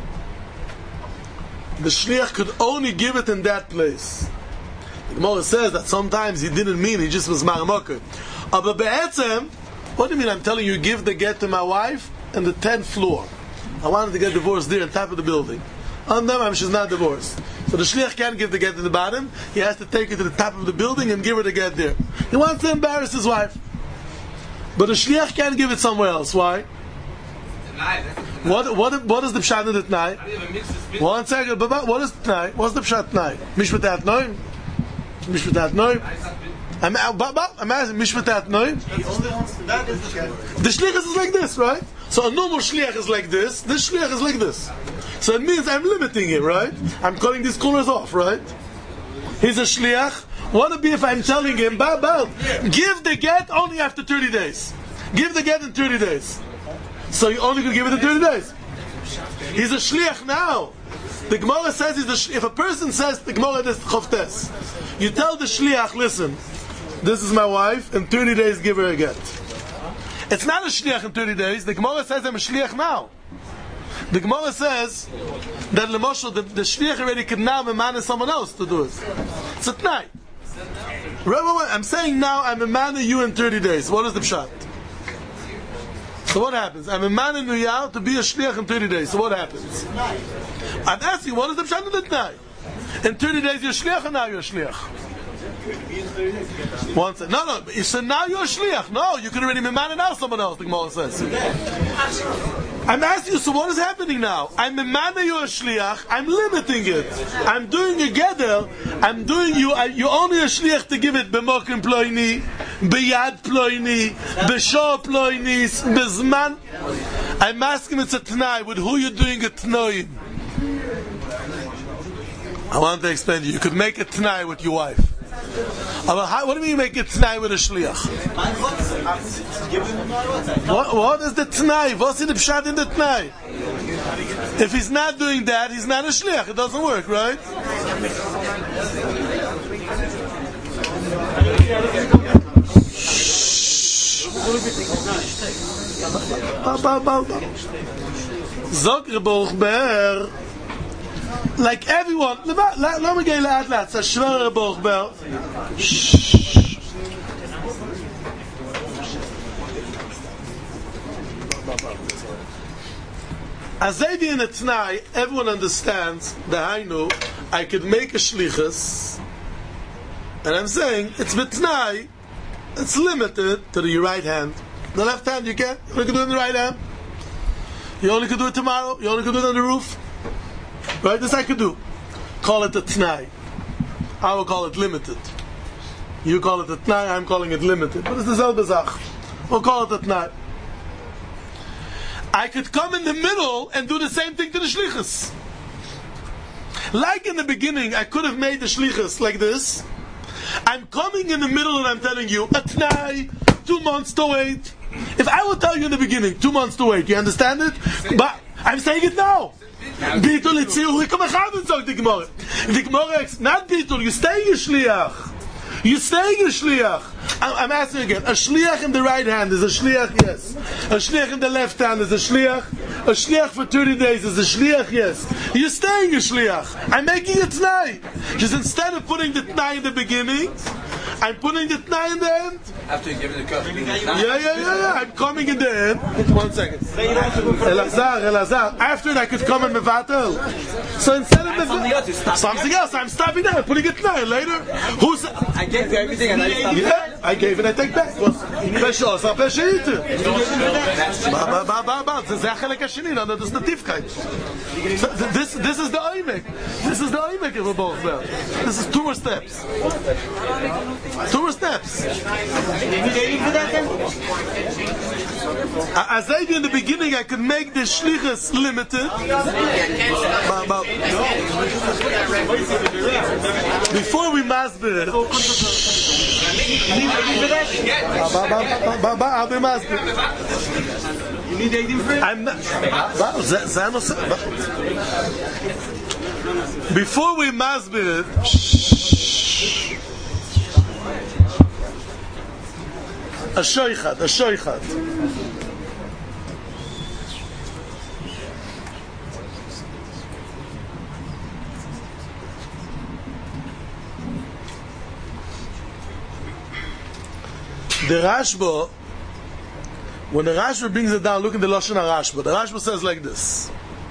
The shliach could only give it in that place. The Gemara says that sometimes he didn't mean, he just was marmokah. But be'etzem, what do you mean I'm telling you, give the get to my wife in the tenth floor? I wanted to get divorced there on top of the building. On them, I'm, she's not divorced. So the shliach can't give the get to the bottom. He has to take it to the top of the building and give her the get there. He wants to embarrass his wife. But the shliach can't give it somewhere else. Why? What what what is the pshat in the tnai? One second, but what is tnai? What's the pshat tnai? Mishpatat noim? Mishpatat noim? I'm I'm asking Mishpatat noim? The shliach is like this, right? So a normal shliach is like this. This shliach is like this. So it means I'm limiting him, right? I'm cutting these corners off, right? He's a shliach. What would be if I'm telling him, ba ba, give the get only after thirty days. Give the get in thirty days. So you only could give it in thirty days. He's a shliach now. The Gemara says he's a sh- if a person says the Gemara is choftes, you tell the shliach, listen, this is my wife. In thirty days, give her a get. It's not a shliach in thirty days. The Gemara says I'm a shliach now. The Gemara says that Lemoshe, the, the shliach already could now memana someone else to do it. It's a tnai. I'm saying now I'm memana you in thirty days. What is the pshat? So what happens? I'm a man in New York to be a shliach in thirty days. So what happens? I'm asking, what is the pshat of the tnai? In thirty days you're shliach, or now you're shliach? One second. No, no. You said now you're a shliach. No, you could already be man and now someone else. The Gemara says. I'm asking you. So what is happening now? I'm a man and you're a shliach. I'm limiting it. I'm doing a gather. I'm doing you. You only a shliach to give it b'mokim ploini, b'yad ploini, b'shor ploini, b'zman. I'm asking it's a tnai. With who you're doing a tnoim? I want to explain to you. You could make a tnai with your wife. How, what do you mean make a tnai with a shliach? What, what is the tnai? What's in the pshat in the tnai? If he's not doing that, he's not a shliach. It doesn't work, right? Zok Rebbe Ber. Like everyone, let me get laat laat. It's a bochbel. As I did in a tnai, everyone understands that I know I could make a shlichus, and I'm saying it's b'tnai. It's limited to the right hand. The left hand you can't. You only can do it in the right hand. You only can do it tomorrow. You only can do it on the roof. Right? This I could do. Call it a tnai. I will call it limited. You call it a tnai, I'm calling it limited. But it's the selbe zach. We'll call it a tnai. I could come in the middle and do the same thing to the shlichus. Like in the beginning, I could have made the shlichus like this. I'm coming in the middle and I'm telling you, a tnai, two months to wait. If I would tell you in the beginning, two months to wait, you understand it? But I'm saying it now. Bitul itziu, we come achad and talk the Gemara. The Gemara, not bitul, you stay a shliach. You stay a shliach. I'm, I'm asking again, a shliach in the right hand is a shliach, yes. A shliach in the left hand is a shliach. A shliach for thirty days is a shliach, yes. You're staying a shliach. I'm making a tnai. Just instead of putting the tnai in the beginning, I'm putting the tnai in the end. After you give it a cup. Yeah, yeah, yeah, yeah. I'm coming in the end. One second. Elazar, Elazar. After it, I could come and mevatel. So instead of mevatel, something else, I'm stopping there. I'm putting it tnai later. Who's? I gave you everything and I stopped. Yeah, I gave it. I take back. Pesho, so pesho Ba ba ba ba. This is the chelek hasheni. No, this is the tifkeit. This this is the oimek. This is the oimek of a both. This is two more steps. Two more steps. As I did in the beginning, I could make the shlichus limited. But, but, before we masber it, I'll be masber. You need eighteen for it? I'm not. Before we masber it, a shoichat, a shoichat. The Rashba, when the Rashba brings it down, look at the Lashon HaRashba. The Rashba says like this.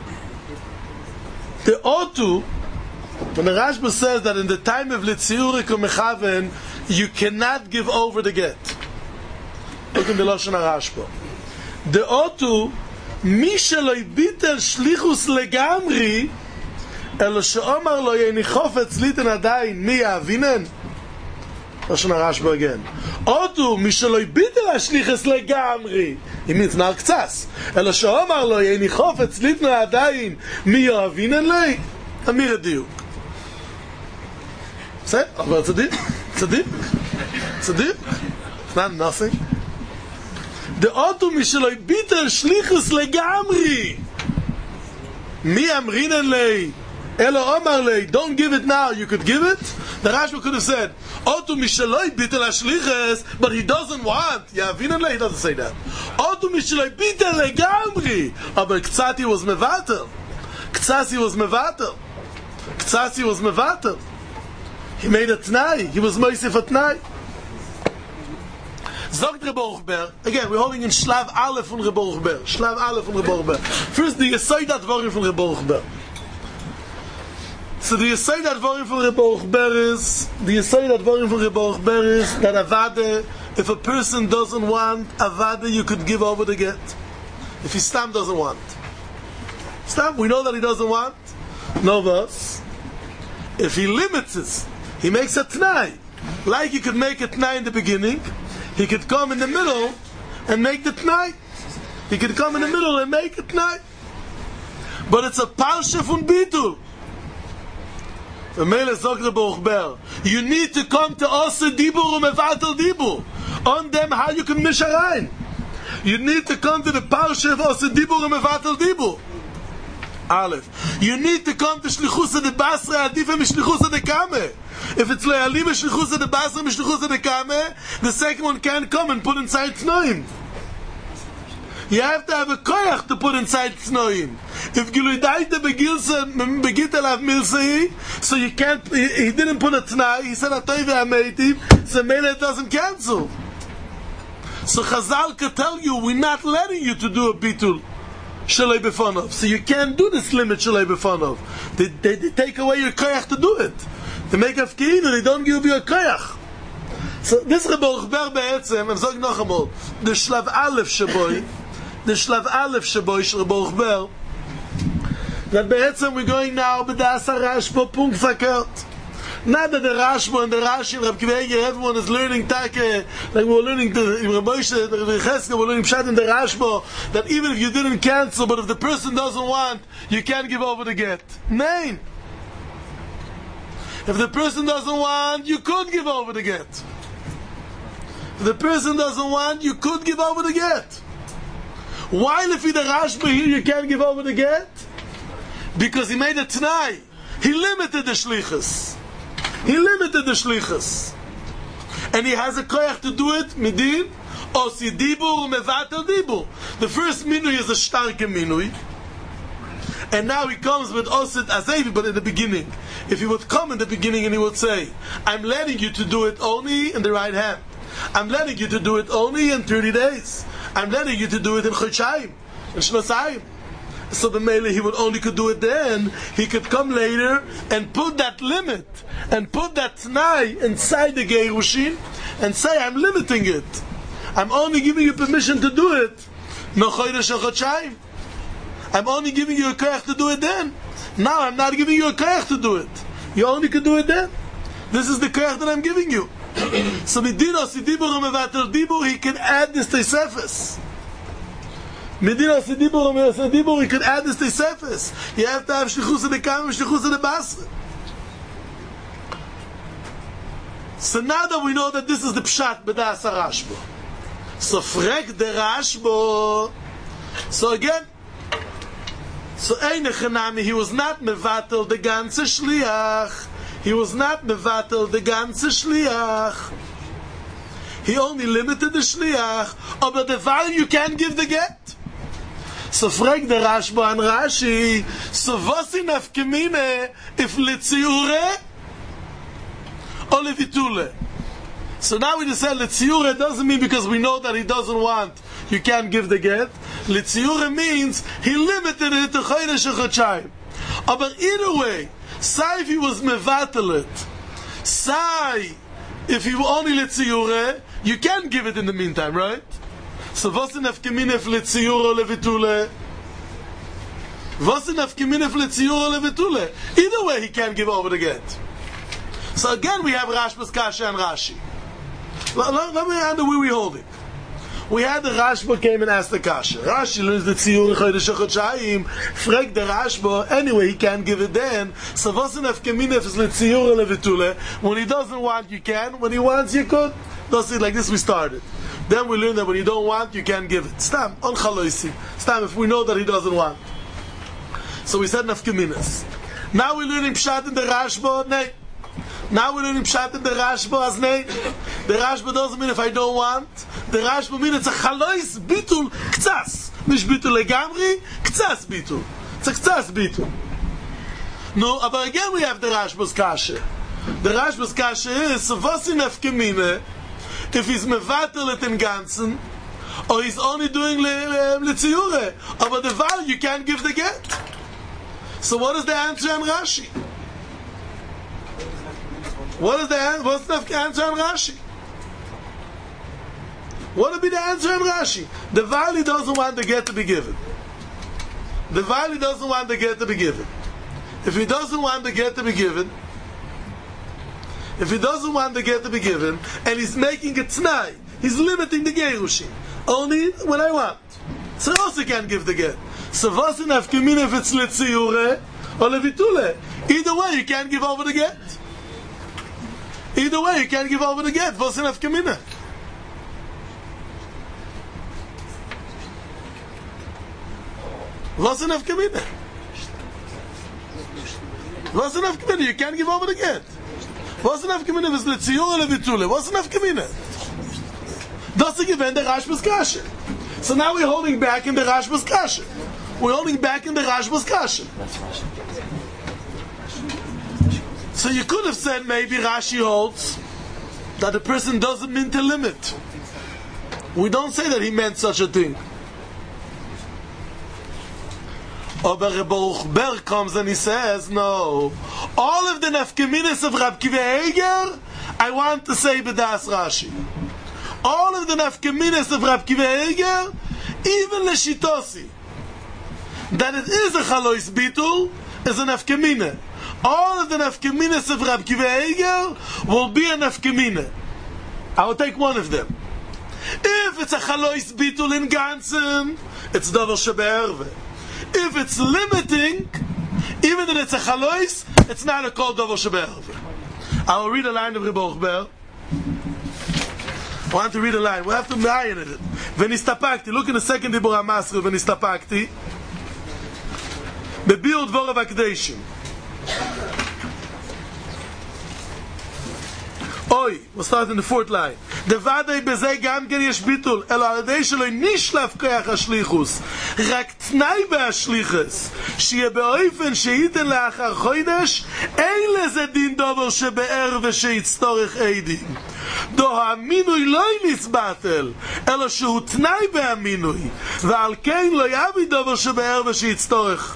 The Otu, when the Rashba says that in the time of Litziurik or Mechaven, you cannot give over the get. Look at the Lashon HaRashba. The Otu, Mi shelo bitel shlichus legamri, elo she'omar lo yeni chofetz liten adayin, mi yavinen? Lashon HaRashba again. Otu, mi shelo bitel shlichus legamri. It means not ktsas. Elo she'omar lo yeni chofetz liten adayin, mi yavinen lei? Amir diuk. Say, aber tzadik, tzadik, tzadik. It's not nothing. The Otu misheloi bitel shlichus legamri. Mi amrinen lei. Elo omar lei. Don't give it now. You could give it. The Rashba could have said, Otu misheloi bitel shlichus, but he doesn't want. Yavinen lei. He doesn't say that. Otu misheloi bitel legamri. Aber Ktsati was mevatel. Ktsasi was mevatel. Ktsasi was mevatel. He made a t'nai. He was moisef a t'nai. Sagt Rebbe Ochber, again, we're holding in Shlav Aleph from Rebbe Ochber. Shlav Aleph from Rebbe Ochber. First, the Yesoidat Dvorim from Rebbe Ochber. So the Yesoidat Dvorim from Rebbe Ochber is, the Yesoidat Dvorim from Rebbe Ochber is that Avada, if a person doesn't want Avada, you could give over the get. If he Stam doesn't want. Stam, we know that he doesn't want. No verse. If he limits it, he makes a t'nai. Like he could make a t'nai in the beginning, he could come in the middle and make the t'nai. He could come in the middle and make a t'nai. But it's a parsha from Bitul. You need to come to Ose Dibur and Mevatel Dibur. On them, how you can misharein. You need to come to the parsha of Ose Dibur and Mevatel Dibur. Aleph. You need to come to Shlichus de Basra Adifah Mishlichus de Kameh. If it's Le'alim Mishlichus de Basra Mishlichus de Kameh, the second one can't come and put inside Tznoim. You have to have a koyach to put inside Tznoim. If Giludaita begit elav milsei, so you can't, he, he didn't put a Tnai, he said Atoy ve'ameitiv, so maybe it doesn't cancel. So Chazal could tell you, we're not letting you to do a bitul. Shalei befonov. So you can't do this limit Shalei befonov. They, they, they take away your koyach to do it. They make a fkiid and they don't give you a koyach. So this Rebbe Ochber be'etzem, I'm saying noch einmal, the Shlav Aleph Shaboy, the Shlav Aleph Shaboy Shel Rebbe Ochber, that be'etzem we're going now b'das HaRashba punkt verkehrt. Not that the Rashba and the Rashi and Reb Kiveger, everyone is learning Take, like we were learning the Reb Moshe, the Reb Cheskel, we're learning Pshat in the Rashba, that even if you didn't cancel, but if the person doesn't want, you can't give over the get. Nein. If the person doesn't want, you could give over the get. If the person doesn't want, you could give over the get. While if you the Rashba here, you can't give over the get? Because he made a t'nai. He limited the shlichus. He limited the shlichus. And he has a koyach to do it, midin, osi dibur, mevatel dibur. The first minui is a starke minui. And now he comes with osit azevi, but in the beginning. If he would come in the beginning and he would say, I'm letting you to do it only in the right hand. I'm letting you to do it only in thirty days. I'm letting you to do it in chotshayim, in shnasayim. So the mele he would only could do it then. He could come later and put that limit and put that t'nai inside the gerushin and say, I'm limiting it. I'm only giving you permission to do it. No chodesh chotshayim. I'm only giving you a koyach to do it then. Now I'm not giving you a koyach to do it. You only could do it then. This is the koyach that I'm giving you. So Medina Sidibur Mevatel Dibur, he can add this to surface. Medina Sidibur Mevatel Dibur, he can add this to surface. You have to have Shlichus in the Kam and Shlichus in the Basra. So now that we know that this is the Pshat B'das HaRashba, so Frek the Rashba, so again, so Ein Echanami, he was not Mevatel the ganze Shliach. He was not Mevatel the ganze Shliach. He only limited the Shliach, but the value you can give the get. So Frek the Rashba and Rashi, so was in Afkemine if Litziure or Levitule? So now we just said Litziure doesn't mean because we know that he doesn't want, you can't give the get. Litziure means he limited it to Chodesh Chodesh. But either way, say if he was Mevatel it, say if he were only Litziure, you can give it in the meantime, right? So was in Afkemine if Litziure or Levitule? Was in Afkemine if Litziure or Levitule? Either way he can't give over the get. So again we have Rashba's Kasha and Rashi. Let, let, let me handle where we hold it. We had the Rashba came and asked the Kasha. Rashi learns the Tziyur Chodesh Chodeshayim. Frek the Rashba. Anyway, he can't give it then. So what's enough Keminef is L'Tziyur Levitule. When he doesn't want, you can. When he wants, you could. That's it. Like this we started. Then we learn that when you don't want, you can't give it. Stam on Chaloisi. Stam if we know that he doesn't want. So we said enough Keminef. Now we're learning Pshat in the Rashba. Nay. Now we're learning Pshat in the Rashba as nay. The Rashba doesn't mean if I don't want. The Rashba means it's a chalois bitul ktsas. Nicht bitul legamri, ktsas bitul. It's a ktsas bitul. No, but again we have the Rashba's kasha. The Rashba's kasha is, so was in Afkemine, if he's mevatel it in ganzen, or he's only doing letziyure, le, but the value you can't give the get. So what is the answer on Rashi? What is the answer? What's the answer on Rashi? What would be the answer on Rashi? The Vali doesn't want the get to be given. The Vali doesn't want the get to be given. If he doesn't want the get to be given, if he doesn't want the get to be given, and he's making a t'nai, he's limiting the gerushin. Only when I want. So I also can't give the get. So what's enough Kemin if it's letziyure or levitule? Either way, you can't give over the get. Either way, you can't give over the get. What's enough Kemin? What's enough Kemin? What's enough Kemin? You can't give over the get. What's enough Kemin if it's letziyure or levitule? What's enough Kemin? Doesn't give in the Rashba's kasha. So now we're holding back in the Rashba's kasha. We're holding back in the Rashba's kasha. So you could have said maybe Rashi holds that the person doesn't mean to limit. We don't say that he meant such a thing. But Rebbe Ber comes and he says, no. All of the nafkeminis of Rab Kiva Eger, I want to say b'das Rashi. All of the nafkeminis of Rab Kiva Eger, even Leshitosi, that it is a chalois bitul, is a nafkemina. All of the nafkeminas of Rab Kiva Eger will be a nafkemina. I will take one of them. If it's a chalois bitul in ganzen, it's davar shebe'erve. If it's limiting, even if it's a chalois, it's not a called davar shebe'erve. I will read a line of Rebbe Ber. I want to read a line. We have to mayan it. V'nistapakti. Look in the second Dibur HaMasra. V'nistapakti. Bebiur dvorav hakdeshim. Oi, we'll start in the fourth line. The vadei bezei gam gen yesh bitul, elo aladei shelo nishlaf koyach hashlichus, rak tnai be'ashlichus, shiye be'oifen sheiten le'achar chodesh, ein leze din dover shebe'er v'sheitztorech eidim. Do ha'aminui lo nisbatel, elo shehu tnai be'aminui, v'al kein lo yavi dover shebe'er v'sheitztorech.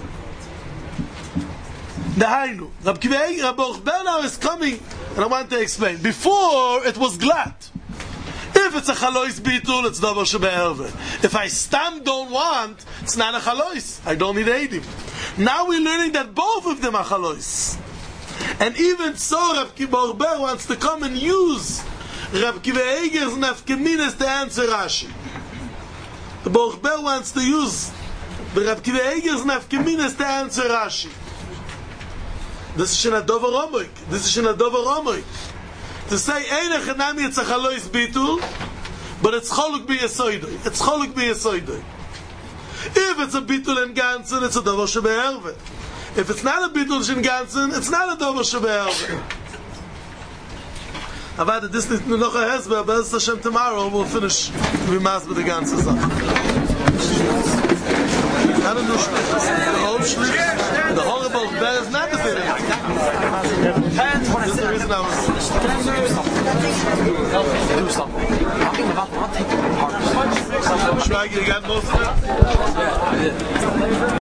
Dahainu, Rab Kiva Rabbi Ber now is coming, and I want to explain. Before, it was glad. If it's a chalois bitul, it's davar shebe'erve. If I stam don't want, it's not a chalois. I don't need eidim. Now we're learning that both of them are chalois. And even so, Rab Kiva Ber wants to come and use Reb Kiva Eger's nafkemin is to answer Rashi. The Baruch Bell wants to use the Reb Kiva Eger's nafkemin is to answer Rashi. This is in a dover omoik. This is in a dover omoik. To say Eine Chanami it's a chalois bitul, but it's choluk be yesoidoi. It's choluk be yesoidoi. If it's a bitul in ganzen, it's a dover shebe'erve. If it's not a bitul in ganzen, it's not a dover shebe'erve. Aber this is noch a hesber, but Hashem tomorrow we'll finish we mass with the ganze Sache. I don't know the whole schlicht, the horrible bear is not the thing. This is the reason I was do something. Talking about not taking part. Schweige, you got most of it?